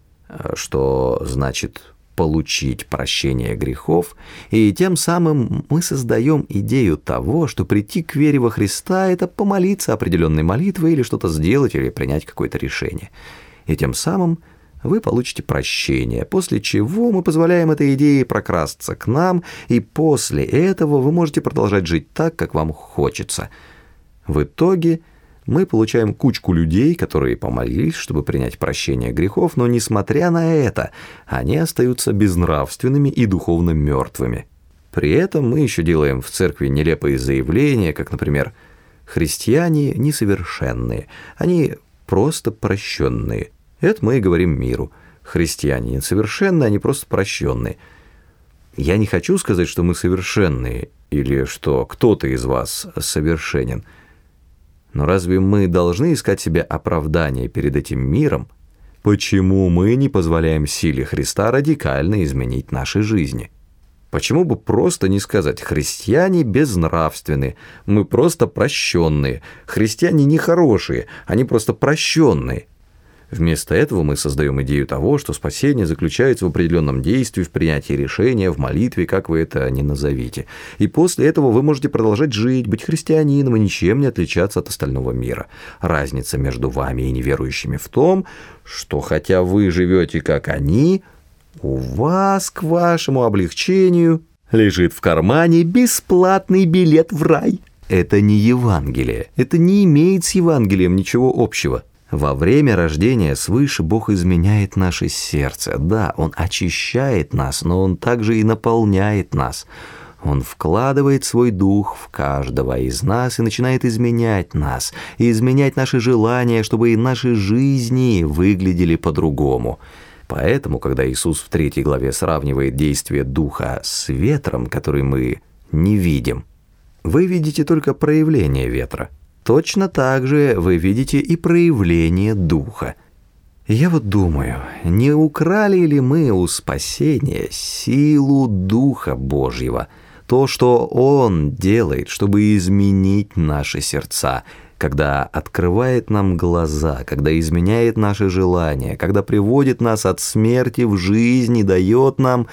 что значит получить прощение грехов, и тем самым мы создаем идею того, что прийти к вере во Христа – это помолиться определенной молитвой или что-то сделать, или принять какое-то решение. И тем самым вы получите прощение, после чего мы позволяем этой идее прокрасться к нам, и после этого вы можете продолжать жить так, как вам хочется. В итоге мы получаем кучку людей, которые помолились, чтобы принять прощение грехов, но, несмотря на это, они остаются безнравственными и духовно мертвыми. При этом мы еще делаем в церкви нелепые заявления, как, например, «христиане несовершенные, они просто прощенные». Это мы и говорим миру. Христиане несовершенные, они просто прощенные. Я не хочу сказать, что мы совершенные, или что кто-то из вас совершенен. Но разве мы должны искать себе оправдание перед этим миром? Почему мы не позволяем силе Христа радикально изменить наши жизни? Почему бы просто не сказать: христиане безнравственные, мы просто прощенные, христиане нехорошие, они просто прощенные? Вместо этого мы создаем идею того, что спасение заключается в определенном действии, в принятии решения, в молитве, как вы это ни назовите. И после этого вы можете продолжать жить, быть христианином и ничем не отличаться от остального мира. Разница между вами и неверующими в том, что хотя вы живете как они, у вас к вашему облегчению лежит в кармане бесплатный билет в рай. Это не Евангелие, это не имеет с Евангелием ничего общего. Во время рождения свыше Бог изменяет наше сердце. Да, Он очищает нас, но Он также и наполняет нас. Он вкладывает свой дух в каждого из нас и начинает изменять нас, и изменять наши желания, чтобы и наши жизни выглядели по-другому. Поэтому, когда Иисус в 3 главе сравнивает действие Духа с ветром, который мы не видим, вы видите только проявление ветра. Точно так же вы видите и проявление Духа. Я вот думаю, не украли ли мы у спасения силу Духа Божьего, то, что Он делает, чтобы изменить наши сердца, когда открывает нам глаза, когда изменяет наши желания, когда приводит нас от смерти в жизнь и дает нам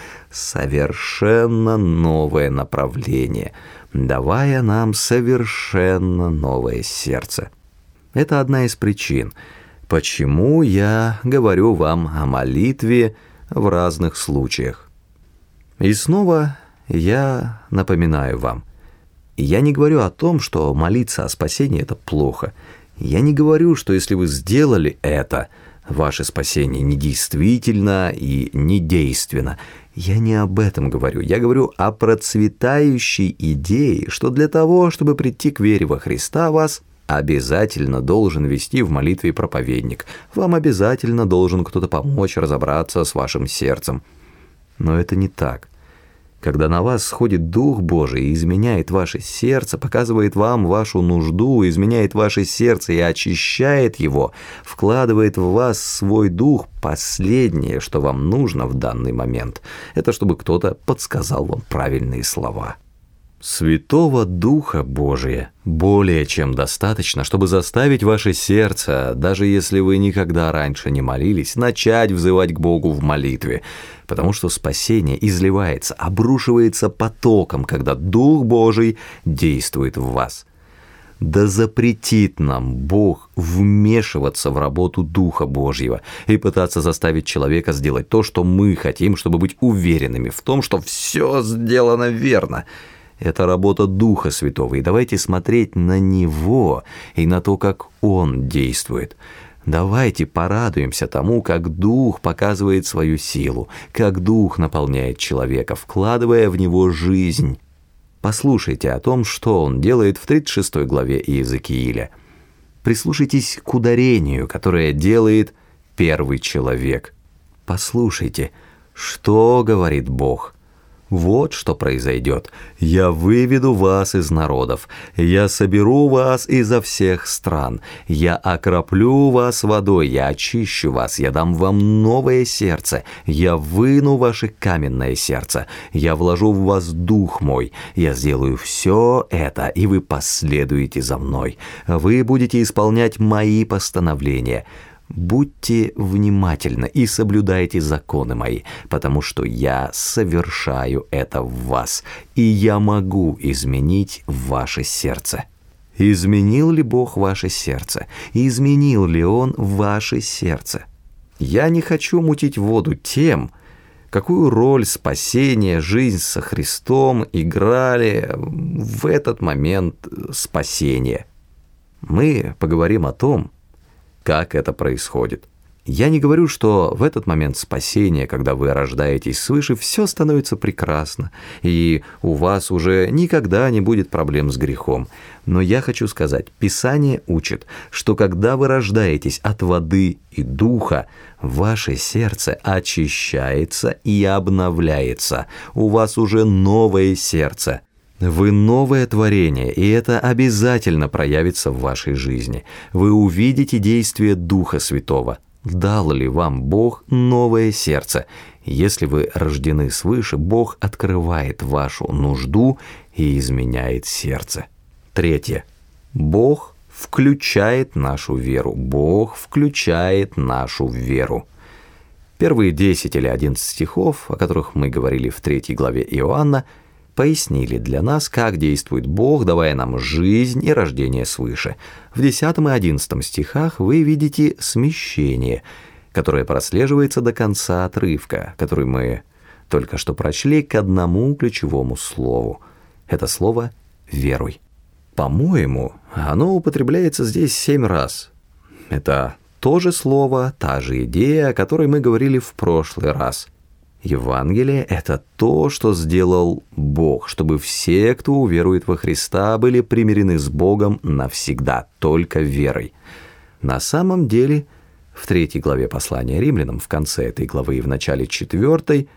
совершенно новое направление, давая нам совершенно новое сердце. Это одна из причин, почему я говорю вам о молитве в разных случаях. И снова я напоминаю вам, я не говорю о том, что молиться о спасении – это плохо. Я не говорю, что если вы сделали это, ваше спасение недействительно и недейственно. Я не об этом говорю. Я говорю о процветающей идее, что для того, чтобы прийти к вере во Христа, вас обязательно должен вести в молитве проповедник. Вам обязательно должен кто-то помочь разобраться с вашим сердцем. Но это не так. Когда на вас сходит Дух Божий и изменяет ваше сердце, показывает вам вашу нужду, изменяет ваше сердце и очищает его, вкладывает в вас свой Дух, последнее, что вам нужно в данный момент, это чтобы кто-то подсказал вам правильные слова. Святого Духа Божия более чем достаточно, чтобы заставить ваше сердце, даже если вы никогда раньше не молились, начать взывать к Богу в молитве, потому что спасение изливается, обрушивается потоком, когда Дух Божий действует в вас. Да запретит нам Бог вмешиваться в работу Духа Божьего и пытаться заставить человека сделать то, что мы хотим, чтобы быть уверенными в том, что все сделано верно. Это работа Духа Святого, и давайте смотреть на Него и на то, как Он действует. Давайте порадуемся тому, как Дух показывает свою силу, как Дух наполняет человека, вкладывая в него жизнь. Послушайте о том, что Он делает в 36 главе Иезекииля. Прислушайтесь к ударению, которое делает первый человек. Послушайте, что говорит Бог. Вот что произойдет. «Я выведу вас из народов, я соберу вас изо всех стран, я окроплю вас водой, я очищу вас, я дам вам новое сердце, я выну ваше каменное сердце, я вложу в вас дух мой, я сделаю все это, и вы последуете за мной. Вы будете исполнять мои постановления». Будьте внимательны и соблюдайте законы мои, потому что я совершаю это в вас, и я могу изменить ваше сердце. Изменил ли Бог ваше сердце? Изменил ли Он ваше сердце? Я не хочу мутить воду тем, какую роль спасение, жизнь со Христом играли в этот момент спасения. Мы поговорим о том, как это происходит. Я не говорю, что в этот момент спасения, когда вы рождаетесь свыше, все становится прекрасно, и у вас уже никогда не будет проблем с грехом. Но я хочу сказать, Писание учит, что когда вы рождаетесь от воды и духа, ваше сердце очищается и обновляется. У вас уже новое сердце. Вы новое творение, и это обязательно проявится в вашей жизни. Вы увидите действие Духа Святого. Дал ли вам Бог новое сердце? Если вы рождены свыше, Бог открывает вашу нужду и изменяет сердце. Третье. Бог включает нашу веру. Бог включает нашу веру. Первые 10 или 11 стихов, о которых мы говорили в 3 главе Иоанна, пояснили для нас, как действует Бог, давая нам жизнь и рождение свыше. В 10 и 11 стихах вы видите смещение, которое прослеживается до конца отрывка, который мы только что прочли, к одному ключевому слову. Это слово «веруй». По-моему, оно употребляется здесь 7 раз. Это то же слово, та же идея, о которой мы говорили в прошлый раз. Евангелие – это то, что сделал Бог, чтобы все, кто уверует во Христа, были примирены с Богом навсегда, только верой. На самом деле, в 3 главе послания Римлянам, в конце этой главы и в начале 4,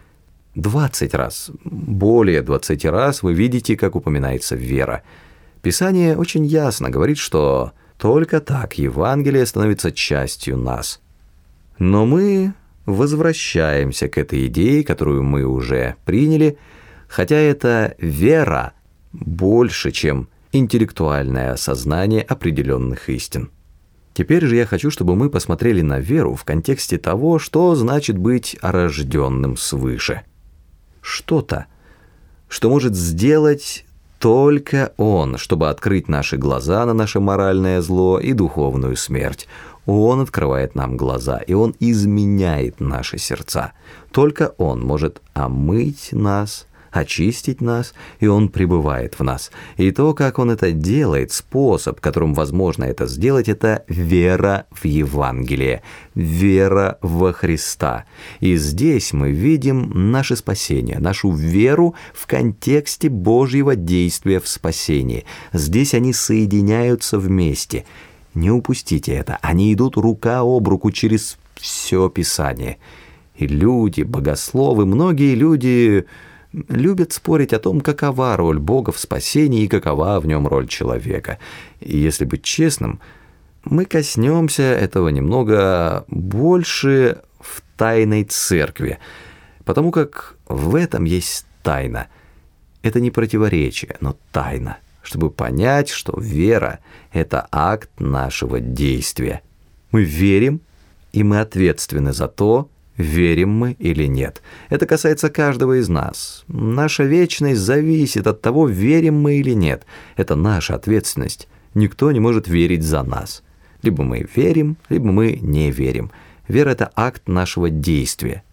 20 раз, более 20 раз вы видите, как упоминается вера. Писание очень ясно говорит, что только так Евангелие становится частью нас. Но мы возвращаемся к этой идее, которую мы уже приняли, хотя эта вера больше, чем интеллектуальное осознание определенных истин. Теперь же я хочу, чтобы мы посмотрели на веру в контексте того, что значит быть рожденным свыше. Что-то, что может сделать только Он, чтобы открыть наши глаза на наше моральное зло и духовную смерть. Он открывает нам глаза, и Он изменяет наши сердца. Только Он может омыть нас, очистить нас, и Он пребывает в нас. И то, как Он это делает, способ, которым возможно это сделать, это вера в Евангелие, вера во Христа. И здесь мы видим наше спасение, нашу веру в контексте Божьего действия в спасении. Здесь они соединяются вместе. Не упустите это, они идут рука об руку через все Писание. И люди, богословы, многие люди любят спорить о том, какова роль Бога в спасении и какова в нем роль человека. И если быть честным, мы коснемся этого немного больше в тайной церкви, потому как в этом есть тайна. Это не противоречие, но тайна, чтобы понять, что вера – это акт нашего действия. Мы верим, и мы ответственны за то, верим мы или нет. Это касается каждого из нас. Наша вечность зависит от того, верим мы или нет. Это наша ответственность. Никто не может верить за нас. Либо мы верим, либо мы не верим. Вера – это акт нашего действия.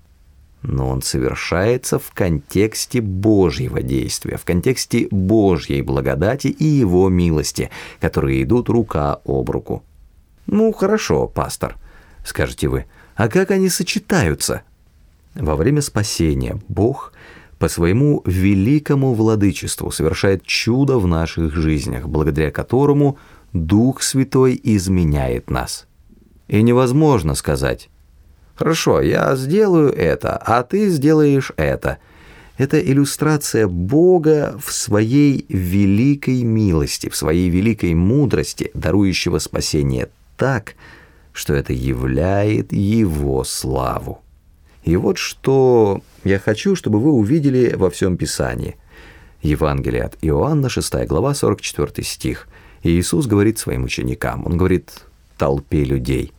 Но он совершается в контексте Божьего действия, в контексте Божьей благодати и Его милости, которые идут рука об руку. «Ну, хорошо, пастор», — скажете вы, — «а как они сочетаются?» Во время спасения Бог по своему великому владычеству совершает чудо в наших жизнях, благодаря которому Дух Святой изменяет нас. И невозможно сказать: «Хорошо, я сделаю это, а ты сделаешь это». Это иллюстрация Бога в своей великой милости, в своей великой мудрости, дарующего спасение так, что это являет Его славу. И вот что я хочу, чтобы вы увидели во всем Писании. Евангелие от Иоанна, 6 глава, 44 стих. И Иисус говорит своим ученикам, Он говорит толпе людей: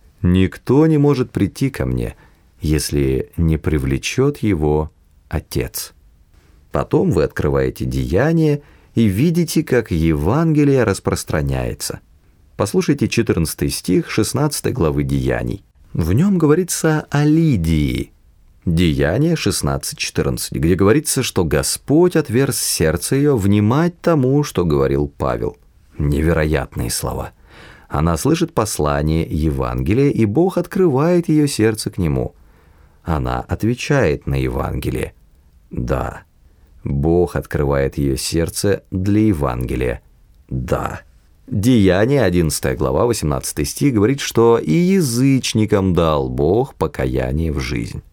«Никто не может прийти ко мне, если не привлечет его Отец». Потом вы открываете Деяния и видите, как Евангелие распространяется. Послушайте 14 стих 16 главы Деяний. В нем говорится о Лидии. Деяния 16:14, где говорится, что Господь отверз сердце ее внимать тому, что говорил Павел. Невероятные слова. Она слышит послание Евангелия, и Бог открывает ее сердце к нему. Она отвечает на Евангелие. Да, Бог открывает ее сердце для Евангелия. Да. Деяния, 11 глава, 18 стих, говорит, что и язычникам дал Бог покаяние в жизнь.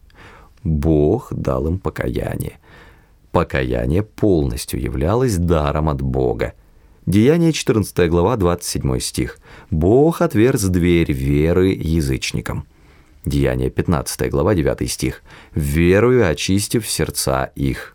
Бог дал им покаяние. Покаяние полностью являлось даром от Бога. Деяния, 14 глава, 27 стих. «Бог отверз дверь веры язычникам». Деяния, 15 глава, 9 стих. «Верою очистив сердца их».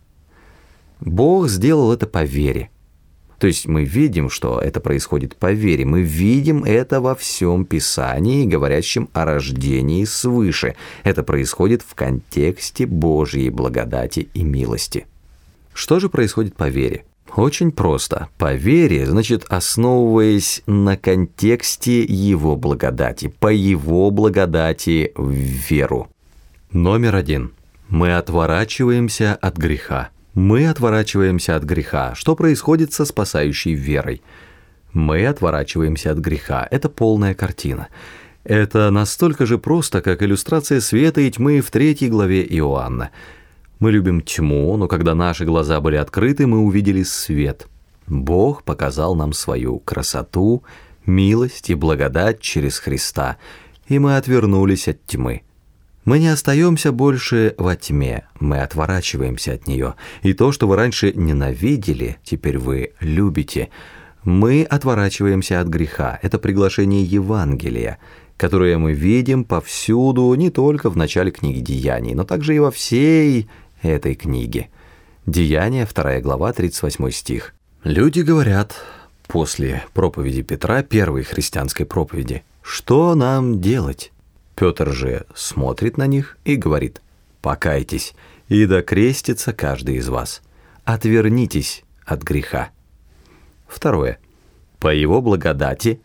Бог сделал это по вере. То есть мы видим, что это происходит по вере. Мы видим это во всем Писании, говорящем о рождении свыше. Это происходит в контексте Божьей благодати и милости. Что же происходит по вере? Очень просто. По вере, значит, основываясь на контексте Его благодати, по Его благодати в веру. Номер 1. Мы отворачиваемся от греха. Мы отворачиваемся от греха. Что происходит со спасающей верой? Мы отворачиваемся от греха. Это полная картина. Это настолько же просто, как иллюстрация света и тьмы в 3 главе Иоанна. Мы любим тьму, но когда наши глаза были открыты, мы увидели свет. Бог показал нам свою красоту, милость и благодать через Христа, и мы отвернулись от тьмы. Мы не остаемся больше во тьме, мы отворачиваемся от нее. И то, что вы раньше ненавидели, теперь вы любите. Мы отворачиваемся от греха. Это приглашение Евангелия, которое мы видим повсюду, не только в начале книги Деяний, но также и во всей этой книге. Деяния, 2 глава, 38 стих. Люди говорят после проповеди Петра, первой христианской проповеди: «Что нам делать?» Петр же смотрит на них и говорит: «Покайтесь, и да крестится каждый из вас. Отвернитесь от греха». Второе. По Его благодати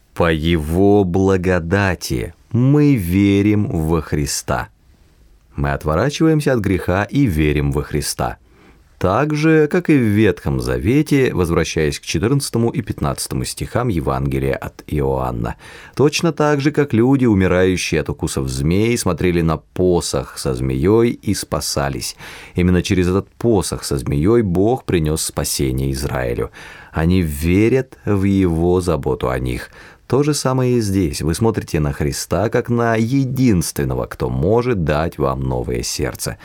мы верим во Христа. Мы отворачиваемся от греха и верим во Христа. Так же, как и в Ветхом Завете, возвращаясь к 14 и 15 стихам Евангелия от Иоанна. Точно так же, как люди, умирающие от укусов змей, смотрели на посох со змеей и спасались. Именно через этот посох со змеей Бог принес спасение Израилю. Они верят в Его заботу о них. То же самое и здесь. Вы смотрите на Христа, как на единственного, кто может дать вам новое сердце.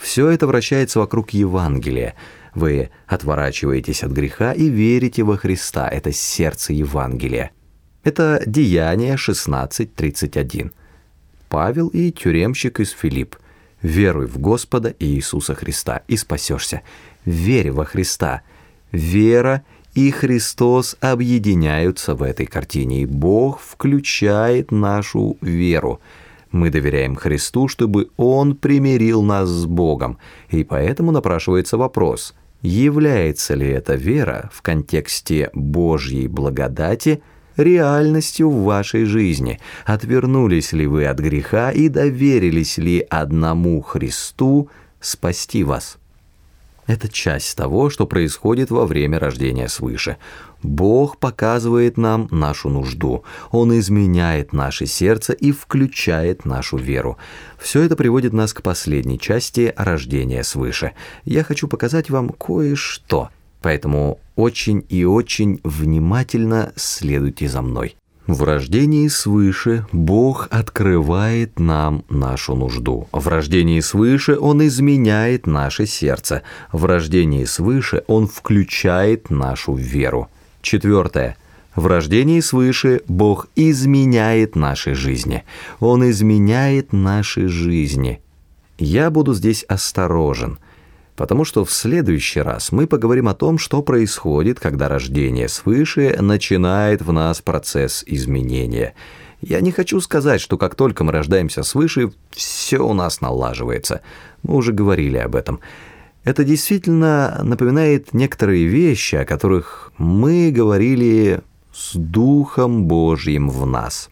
Все это вращается вокруг Евангелия. Вы отворачиваетесь от греха и верите во Христа. Это сердце Евангелия. Это Деяния 16:31. Павел и тюремщик из Филипп. Веруй в Господа Иисуса Христа и спасешься. Верь во Христа. Вера и Христос объединяются в этой картине, и Бог включает нашу веру. Мы доверяем Христу, чтобы Он примирил нас с Богом, и поэтому напрашивается вопрос, является ли эта вера в контексте Божьей благодати реальностью в вашей жизни? Отвернулись ли вы от греха и доверились ли одному Христу спасти вас? Это часть того, что происходит во время рождения свыше. Бог показывает нам нашу нужду. Он изменяет наше сердце и включает нашу веру. Все это приводит нас к последней части рождения свыше. Я хочу показать вам кое-что, поэтому очень и очень внимательно следуйте за мной. В рождении свыше Бог открывает нам нашу нужду. В рождении свыше Он изменяет наше сердце. В рождении свыше Он включает нашу веру. 4. В рождении свыше Бог изменяет наши жизни. Он изменяет наши жизни. Я буду здесь осторожен, потому что в следующий раз мы поговорим о том, что происходит, когда рождение свыше начинает в нас процесс изменения. Я не хочу сказать, что как только мы рождаемся свыше, все у нас налаживается. Мы уже говорили об этом. Это действительно напоминает некоторые вещи, о которых мы говорили с Духом Божьим в нас.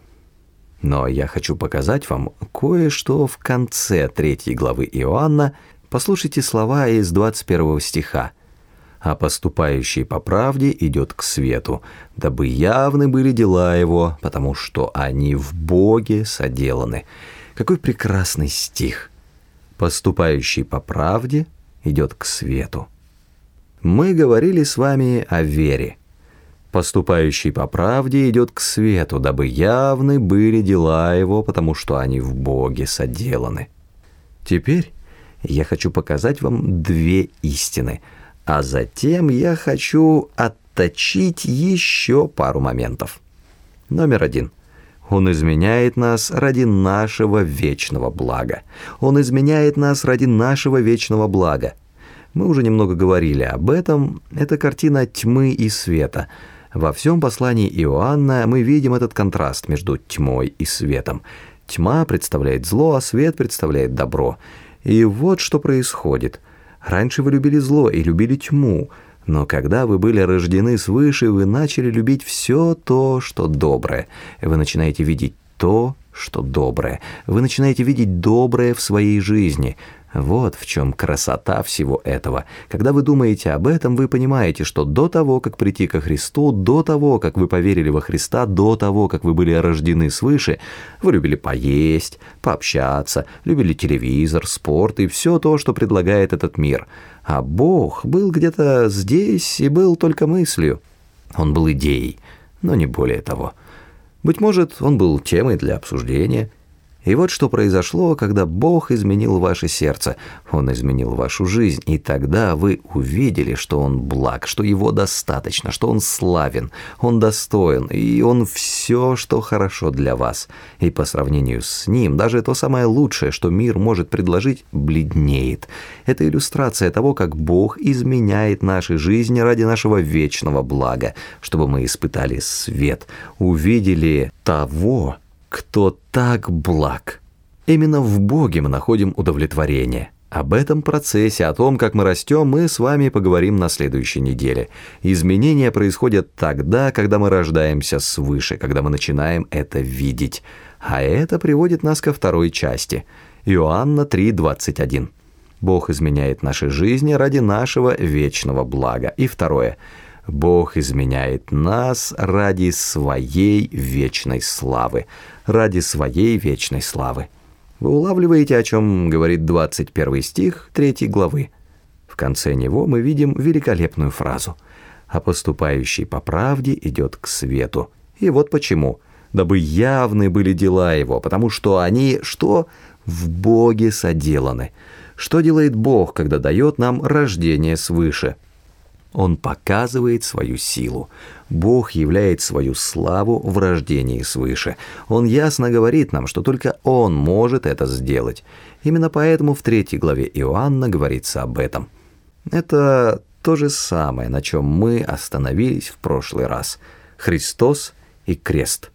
Но я хочу показать вам кое-что в конце 3 главы Иоанна. Послушайте слова из 21 стиха. «А поступающий по правде идет к свету, дабы явны были дела его, потому что они в Боге соделаны». Какой прекрасный стих! «Поступающий по правде идет к свету». Мы говорили с вами о вере. «Поступающий по правде идет к свету, дабы явны были дела его, потому что они в Боге соделаны». Теперь я хочу показать вам две истины, а затем я хочу отточить еще пару моментов. Номер 1. Он изменяет нас ради нашего вечного блага. Он изменяет нас ради нашего вечного блага. Мы уже немного говорили об этом. Это картина тьмы и света. Во всем послании Иоанна мы видим этот контраст между тьмой и светом. Тьма представляет зло, а свет представляет добро. И вот что происходит. Раньше вы любили зло и любили тьму, но когда вы были рождены свыше, вы начали любить все то, что доброе. Вы начинаете видеть то, что доброе. Вы начинаете видеть доброе в своей жизни. Вот в чем красота всего этого. Когда вы думаете об этом, вы понимаете, что до того, как прийти ко Христу, до того, как вы поверили во Христа, до того, как вы были рождены свыше, вы любили поесть, пообщаться, любили телевизор, спорт и все то, что предлагает этот мир. А Бог был где-то здесь и был только мыслью. Он был идеей, но не более того. Быть может, он был темой для обсуждения. И вот что произошло, когда Бог изменил ваше сердце. Он изменил вашу жизнь, и тогда вы увидели, что Он благ, что Его достаточно, что Он славен, Он достоин, и Он все, что хорошо для вас. И по сравнению с Ним, даже то самое лучшее, что мир может предложить, бледнеет. Это иллюстрация того, как Бог изменяет наши жизни ради нашего вечного блага, чтобы мы испытали свет, увидели того, кто так благ. Именно в Боге мы находим удовлетворение. Об этом процессе, о том, как мы растем, мы с вами поговорим на следующей неделе. Изменения происходят тогда, когда мы рождаемся свыше, когда мы начинаем это видеть. А это приводит нас ко второй части. Иоанна 3:21. Бог изменяет наши жизни ради нашего вечного блага. И второе. Бог изменяет нас ради своей вечной славы. Ради своей вечной славы. Вы улавливаете, о чем говорит 21 стих 3 главы. В конце него мы видим великолепную фразу: «А поступающий по правде идет к свету». И вот почему. Дабы явны были дела его, потому что они, что? В Боге соделаны. Что делает Бог, когда дает нам рождение свыше? Он показывает свою силу. Бог являет свою славу в рождении свыше. Он ясно говорит нам, что только Он может это сделать. Именно поэтому в 3 главе Иоанна говорится об этом. Это то же самое, на чем мы остановились в прошлый раз. Христос и крест.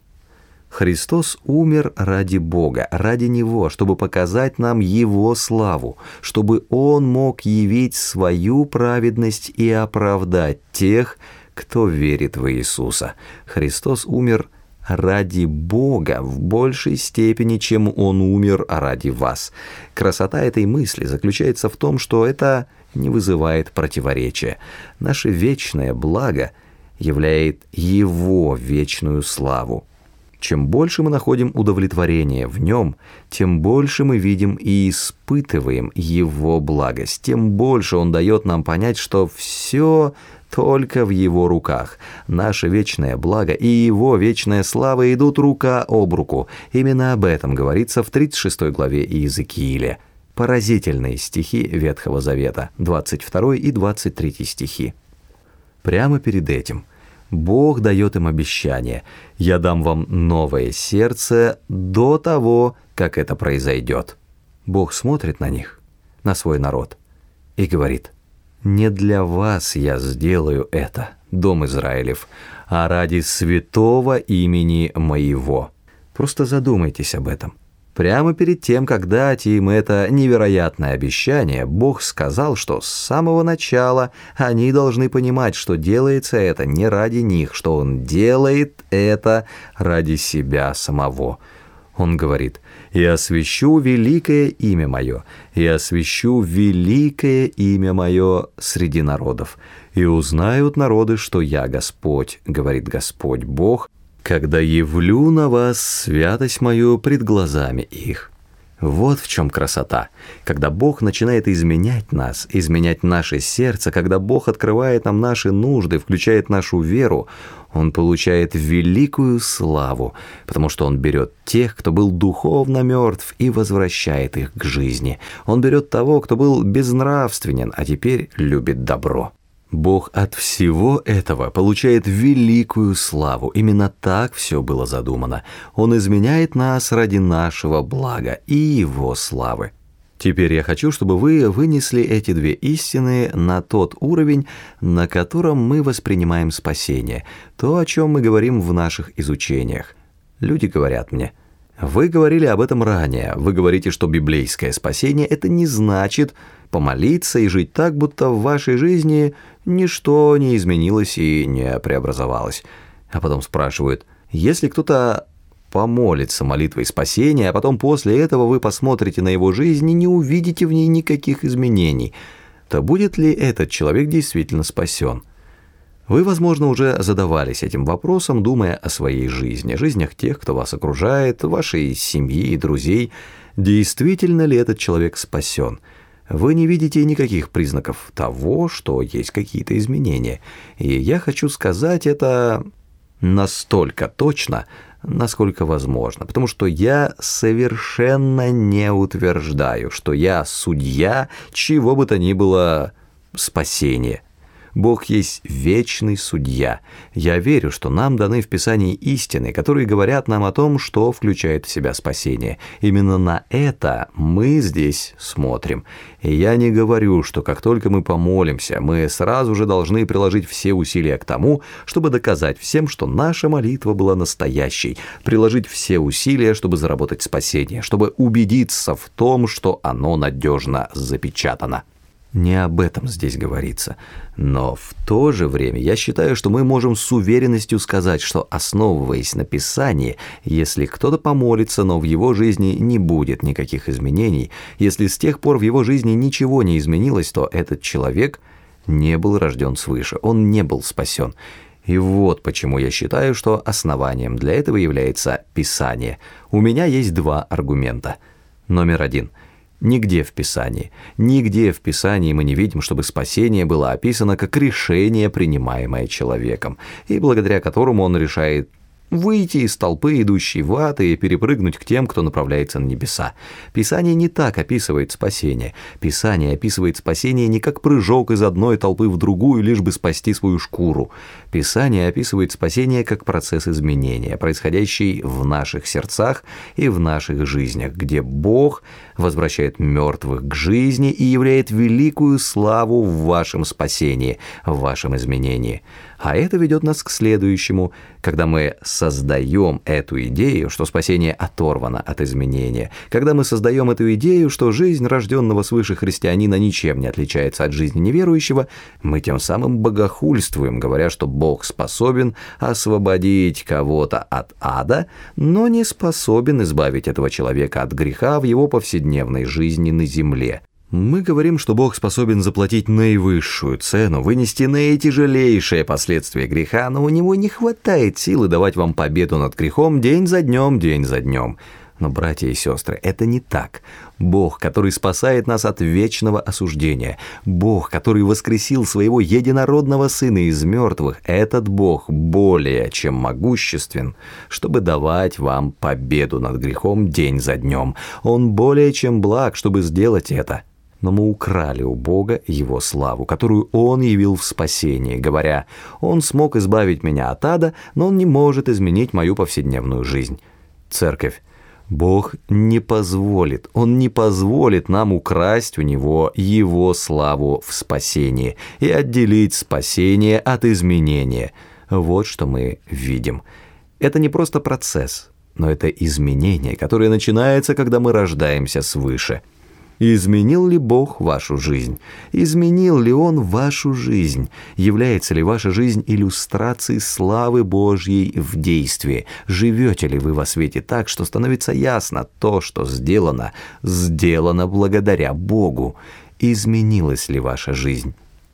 Христос умер ради Бога, ради Него, чтобы показать нам Его славу, чтобы Он мог явить свою праведность и оправдать тех, кто верит в Иисуса. Христос умер ради Бога в большей степени, чем Он умер ради вас. Красота этой мысли заключается в том, что это не вызывает противоречия. Наше вечное благо являет Его вечную славу. Чем больше мы находим удовлетворение в Нем, тем больше мы видим и испытываем Его благость, тем больше Он дает нам понять, что все только в Его руках. Наше вечное благо и Его вечная слава идут рука об руку. Именно об этом говорится в 36 главе Иезекииля. Поразительные стихи Ветхого Завета, 22 и 23 стихи. Прямо перед этим Бог дает им обещание: «Я дам вам новое сердце до того, как это произойдет». Бог смотрит на них, на свой народ, и говорит: «Не для вас я сделаю это, дом Израилев, а ради святого имени моего». Просто задумайтесь об этом. Прямо перед тем, как дать им это невероятное обещание, Бог сказал, что с самого начала они должны понимать, что делается это не ради них, что Он делает это ради себя самого. Он говорит: «И освящу великое имя Мое, и освящу великое имя Мое среди народов, и узнают народы, что Я Господь, говорит Господь Бог, когда явлю на вас святость Мою пред глазами их». Вот в чем красота. Когда Бог начинает изменять нас, изменять наше сердце, когда Бог открывает нам наши нужды, включает нашу веру, Он получает великую славу, потому что Он берет тех, кто был духовно мертв, и возвращает их к жизни. Он берет того, кто был безнравственен, а теперь любит добро. Бог от всего этого получает великую славу. Именно так все было задумано. Он изменяет нас ради нашего блага и Его славы. Теперь я хочу, чтобы вы вынесли эти две истины на тот уровень, на котором мы воспринимаем спасение, то, о чем мы говорим в наших изучениях. Люди говорят мне: «Вы говорили об этом ранее. Вы говорите, что библейское спасение – это не значит помолиться и жить так, будто в вашей жизни ничто не изменилось и не преобразовалось». А потом спрашивают: если кто-то помолится молитвой спасения, а потом после этого вы посмотрите на его жизнь и не увидите в ней никаких изменений, то будет ли этот человек действительно спасен? Вы, возможно, уже задавались этим вопросом, думая о своей жизни, жизнях тех, кто вас окружает, вашей семьи и друзей. Действительно ли этот человек спасен? Вы не видите никаких признаков того, что есть какие-то изменения. И я хочу сказать это настолько точно, насколько возможно, потому что я совершенно не утверждаю, что я судья чего бы то ни было спасения. Бог есть вечный судья. Я верю, что нам даны в Писании истины, которые говорят нам о том, что включает в себя спасение. Именно на это мы здесь смотрим. И я не говорю, что как только мы помолимся, мы сразу же должны приложить все усилия к тому, чтобы доказать всем, что наша молитва была настоящей, приложить все усилия, чтобы заработать спасение, чтобы убедиться в том, что оно надежно запечатано. Не об этом здесь говорится, но в то же время я считаю, что мы можем с уверенностью сказать, что, основываясь на Писании, если кто-то помолится, но в его жизни не будет никаких изменений, если с тех пор в его жизни ничего не изменилось, то этот человек не был рожден свыше, он не был спасен. И вот почему я считаю, что основанием для этого является Писание. У меня есть два аргумента. Номер один. Нигде в Писании мы не видим, чтобы спасение было описано как решение, принимаемое человеком, и благодаря которому он решает выйти из толпы, идущей в ад, и перепрыгнуть к тем, кто направляется на небеса. Писание не так описывает спасение. Писание описывает спасение не как прыжок из одной толпы в другую, лишь бы спасти свою шкуру. Писание описывает спасение как процесс изменения, происходящий в наших сердцах и в наших жизнях, где Бог возвращает мертвых к жизни и являет великую славу в вашем спасении, в вашем изменении. А это ведет нас к следующему. Когда мы создаем эту идею, что спасение оторвано от изменения, когда мы создаем эту идею, что жизнь рожденного свыше христианина ничем не отличается от жизни неверующего, мы тем самым богохульствуем, говоря, что Бог способен освободить кого-то от ада, но не способен избавить этого человека от греха в его повседневной жизни на земле. Мы говорим, что Бог способен заплатить наивысшую цену, вынести наитяжелейшие последствия греха, но у Него не хватает силы давать вам победу над грехом день за днем, день за днем. Но, братья и сестры, это не так. Бог, который спасает нас от вечного осуждения, Бог, который воскресил своего единородного Сына из мертвых, этот Бог более чем могуществен, чтобы давать вам победу над грехом день за днем. Он более чем благ, чтобы сделать это. Но мы украли у Бога Его славу, которую Он явил в спасении, говоря: «Он смог избавить меня от ада, но Он не может изменить мою повседневную жизнь». Церковь, Бог не позволит, Он не позволит нам украсть у Него Его славу в спасении и отделить спасение от изменения. Вот что мы видим. Это не просто процесс, но это изменение, которое начинается, когда мы рождаемся свыше. Изменил ли Бог вашу жизнь? Изменил ли Он вашу жизнь? Является ли ваша жизнь иллюстрацией славы Божьей в действии? Живете ли вы во свете так, что становится ясно: то, что сделано, сделано благодаря Богу? Изменилась ли ваша жизнь?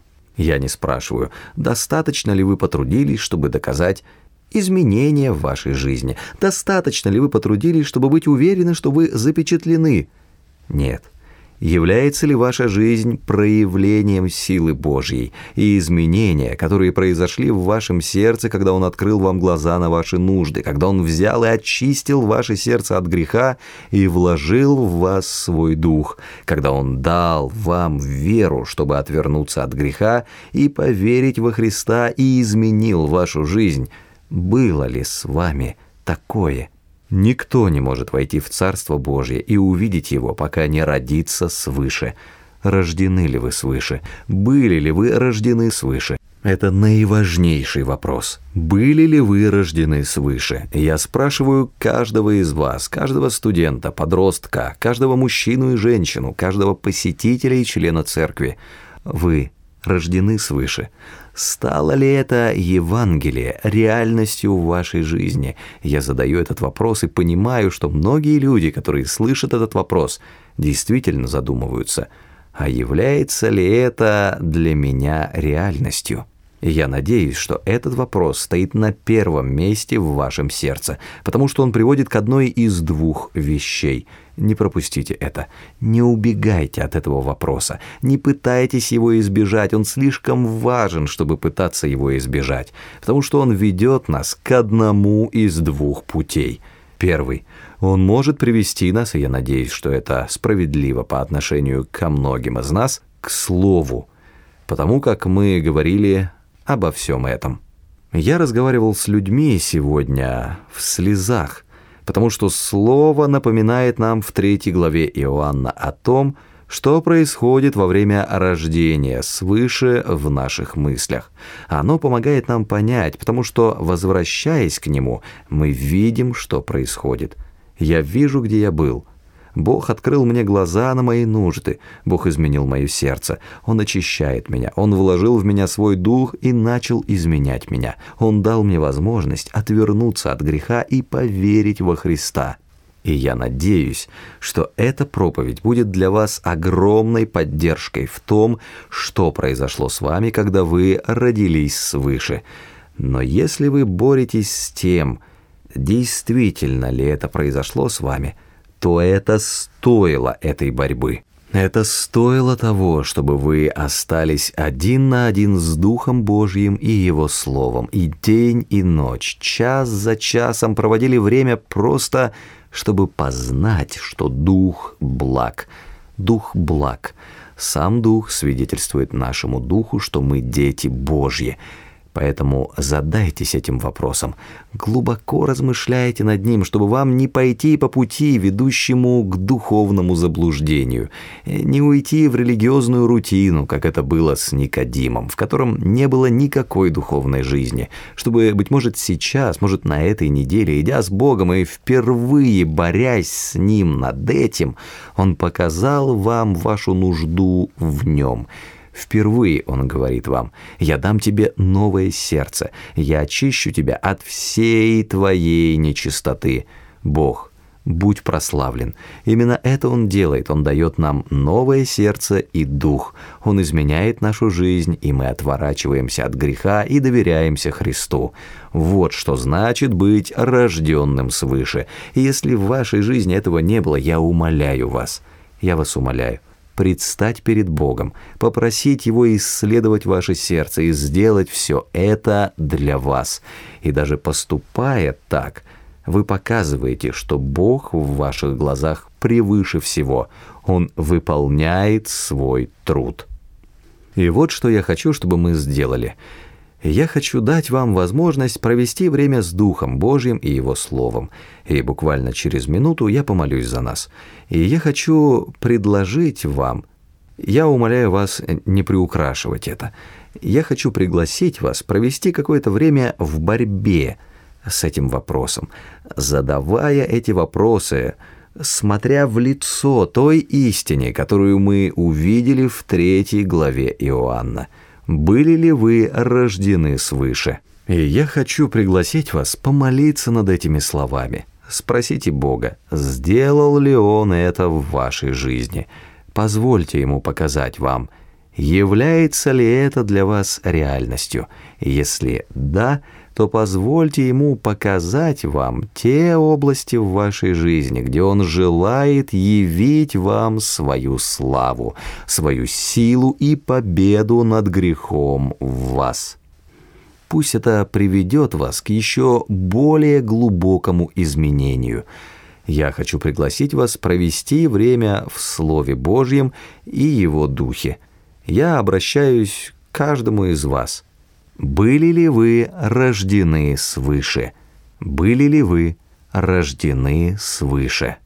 Я не спрашиваю, достаточно ли вы потрудились, чтобы доказать изменения в вашей жизни? Достаточно ли вы потрудились, чтобы быть уверены, что вы запечатлены? Нет. Является ли ваша жизнь проявлением силы Божьей и изменения, которые произошли в вашем сердце, когда Он открыл вам глаза на ваши нужды, когда Он взял и очистил ваше сердце от греха и вложил в вас свой дух, когда Он дал вам веру, чтобы отвернуться от греха и поверить во Христа, и изменил вашу жизнь? Было ли с вами такое? Никто не может войти в Царство Божье и увидеть его, пока не родится свыше. Рождены ли вы свыше? Были ли вы рождены свыше? Это наиважнейший вопрос. Были ли вы рождены свыше? Я спрашиваю каждого из вас, каждого студента, подростка, каждого мужчину и женщину, каждого посетителя и члена церкви. Вы рождены свыше? Стало ли это Евангелие реальностью в вашей жизни? Я задаю этот вопрос и понимаю, что многие люди, которые слышат этот вопрос, действительно задумываются: а является ли это для меня реальностью? И я надеюсь, что этот вопрос стоит на первом месте в вашем сердце, потому что он приводит к одной из двух вещей. Не пропустите это. Не убегайте от этого вопроса. Не пытайтесь его избежать. Он слишком важен, чтобы пытаться его избежать, потому что он ведет нас к одному из двух путей. Первый. Он может привести нас, и я надеюсь, что это справедливо по отношению ко многим из нас, к Слову, потому как мы говорили обо всем этом. Я разговаривал с людьми сегодня в слезах, потому что Слово напоминает нам в 3 главе Иоанна о том, что происходит во время рождения свыше в наших мыслях. Оно помогает нам понять, потому что, возвращаясь к нему, мы видим, что происходит. Я вижу, где я был. Бог открыл мне глаза на мои нужды. Бог изменил мое сердце. Он очищает меня. Он вложил в меня свой дух и начал изменять меня. Он дал мне возможность отвернуться от греха и поверить во Христа. И я надеюсь, что эта проповедь будет для вас огромной поддержкой в том, что произошло с вами, когда вы родились свыше. Но если вы боретесь с тем, действительно ли это произошло с вами, то это стоило этой борьбы. Это стоило того, чтобы вы остались один на один с Духом Божьим и Его Словом, и день и ночь, час за часом проводили время просто, чтобы познать, что Дух благ. Дух благ. Сам Дух свидетельствует нашему Духу, что мы дети Божьи. Поэтому задайтесь этим вопросом, глубоко размышляйте над ним, чтобы вам не пойти по пути, ведущему к духовному заблуждению, не уйти в религиозную рутину, как это было с Никодимом, в котором не было никакой духовной жизни, чтобы, быть может, сейчас, может, на этой неделе, идя с Богом и впервые борясь с Ним над этим, Он показал вам вашу нужду в Нем. Впервые Он говорит вам: «Я дам тебе новое сердце, я очищу тебя от всей твоей нечистоты». Бог, будь прославлен. Именно это Он делает. Он дает нам новое сердце и дух. Он изменяет нашу жизнь, и мы отворачиваемся от греха и доверяемся Христу. Вот что значит быть рожденным свыше. И если в вашей жизни этого не было, я вас умоляю, предстать перед Богом, попросить Его исследовать ваше сердце и сделать все это для вас. И даже поступая так, вы показываете, что Бог в ваших глазах превыше всего. Он выполняет свой труд. И вот что я хочу, чтобы мы сделали. Я хочу дать вам возможность провести время с Духом Божьим и Его Словом. И буквально через минуту я помолюсь за нас. И я хочу предложить вам, я умоляю вас не приукрашивать это, я хочу пригласить вас провести какое-то время в борьбе с этим вопросом, задавая эти вопросы, смотря в лицо той истине, которую мы увидели в 3 главе Иоанна. Были ли вы рождены свыше? И я хочу пригласить вас помолиться над этими словами. Спросите Бога, сделал ли Он это в вашей жизни. Позвольте Ему показать вам, является ли это для вас реальностью. Если да, то позвольте Ему показать вам те области в вашей жизни, где Он желает явить вам свою славу, свою силу и победу над грехом в вас. Пусть это приведет вас к еще более глубокому изменению. Я хочу пригласить вас провести время в Слове Божьем и Его Духе. Я обращаюсь к каждому из вас. Были ли вы рождены свыше? Были ли вы рождены свыше?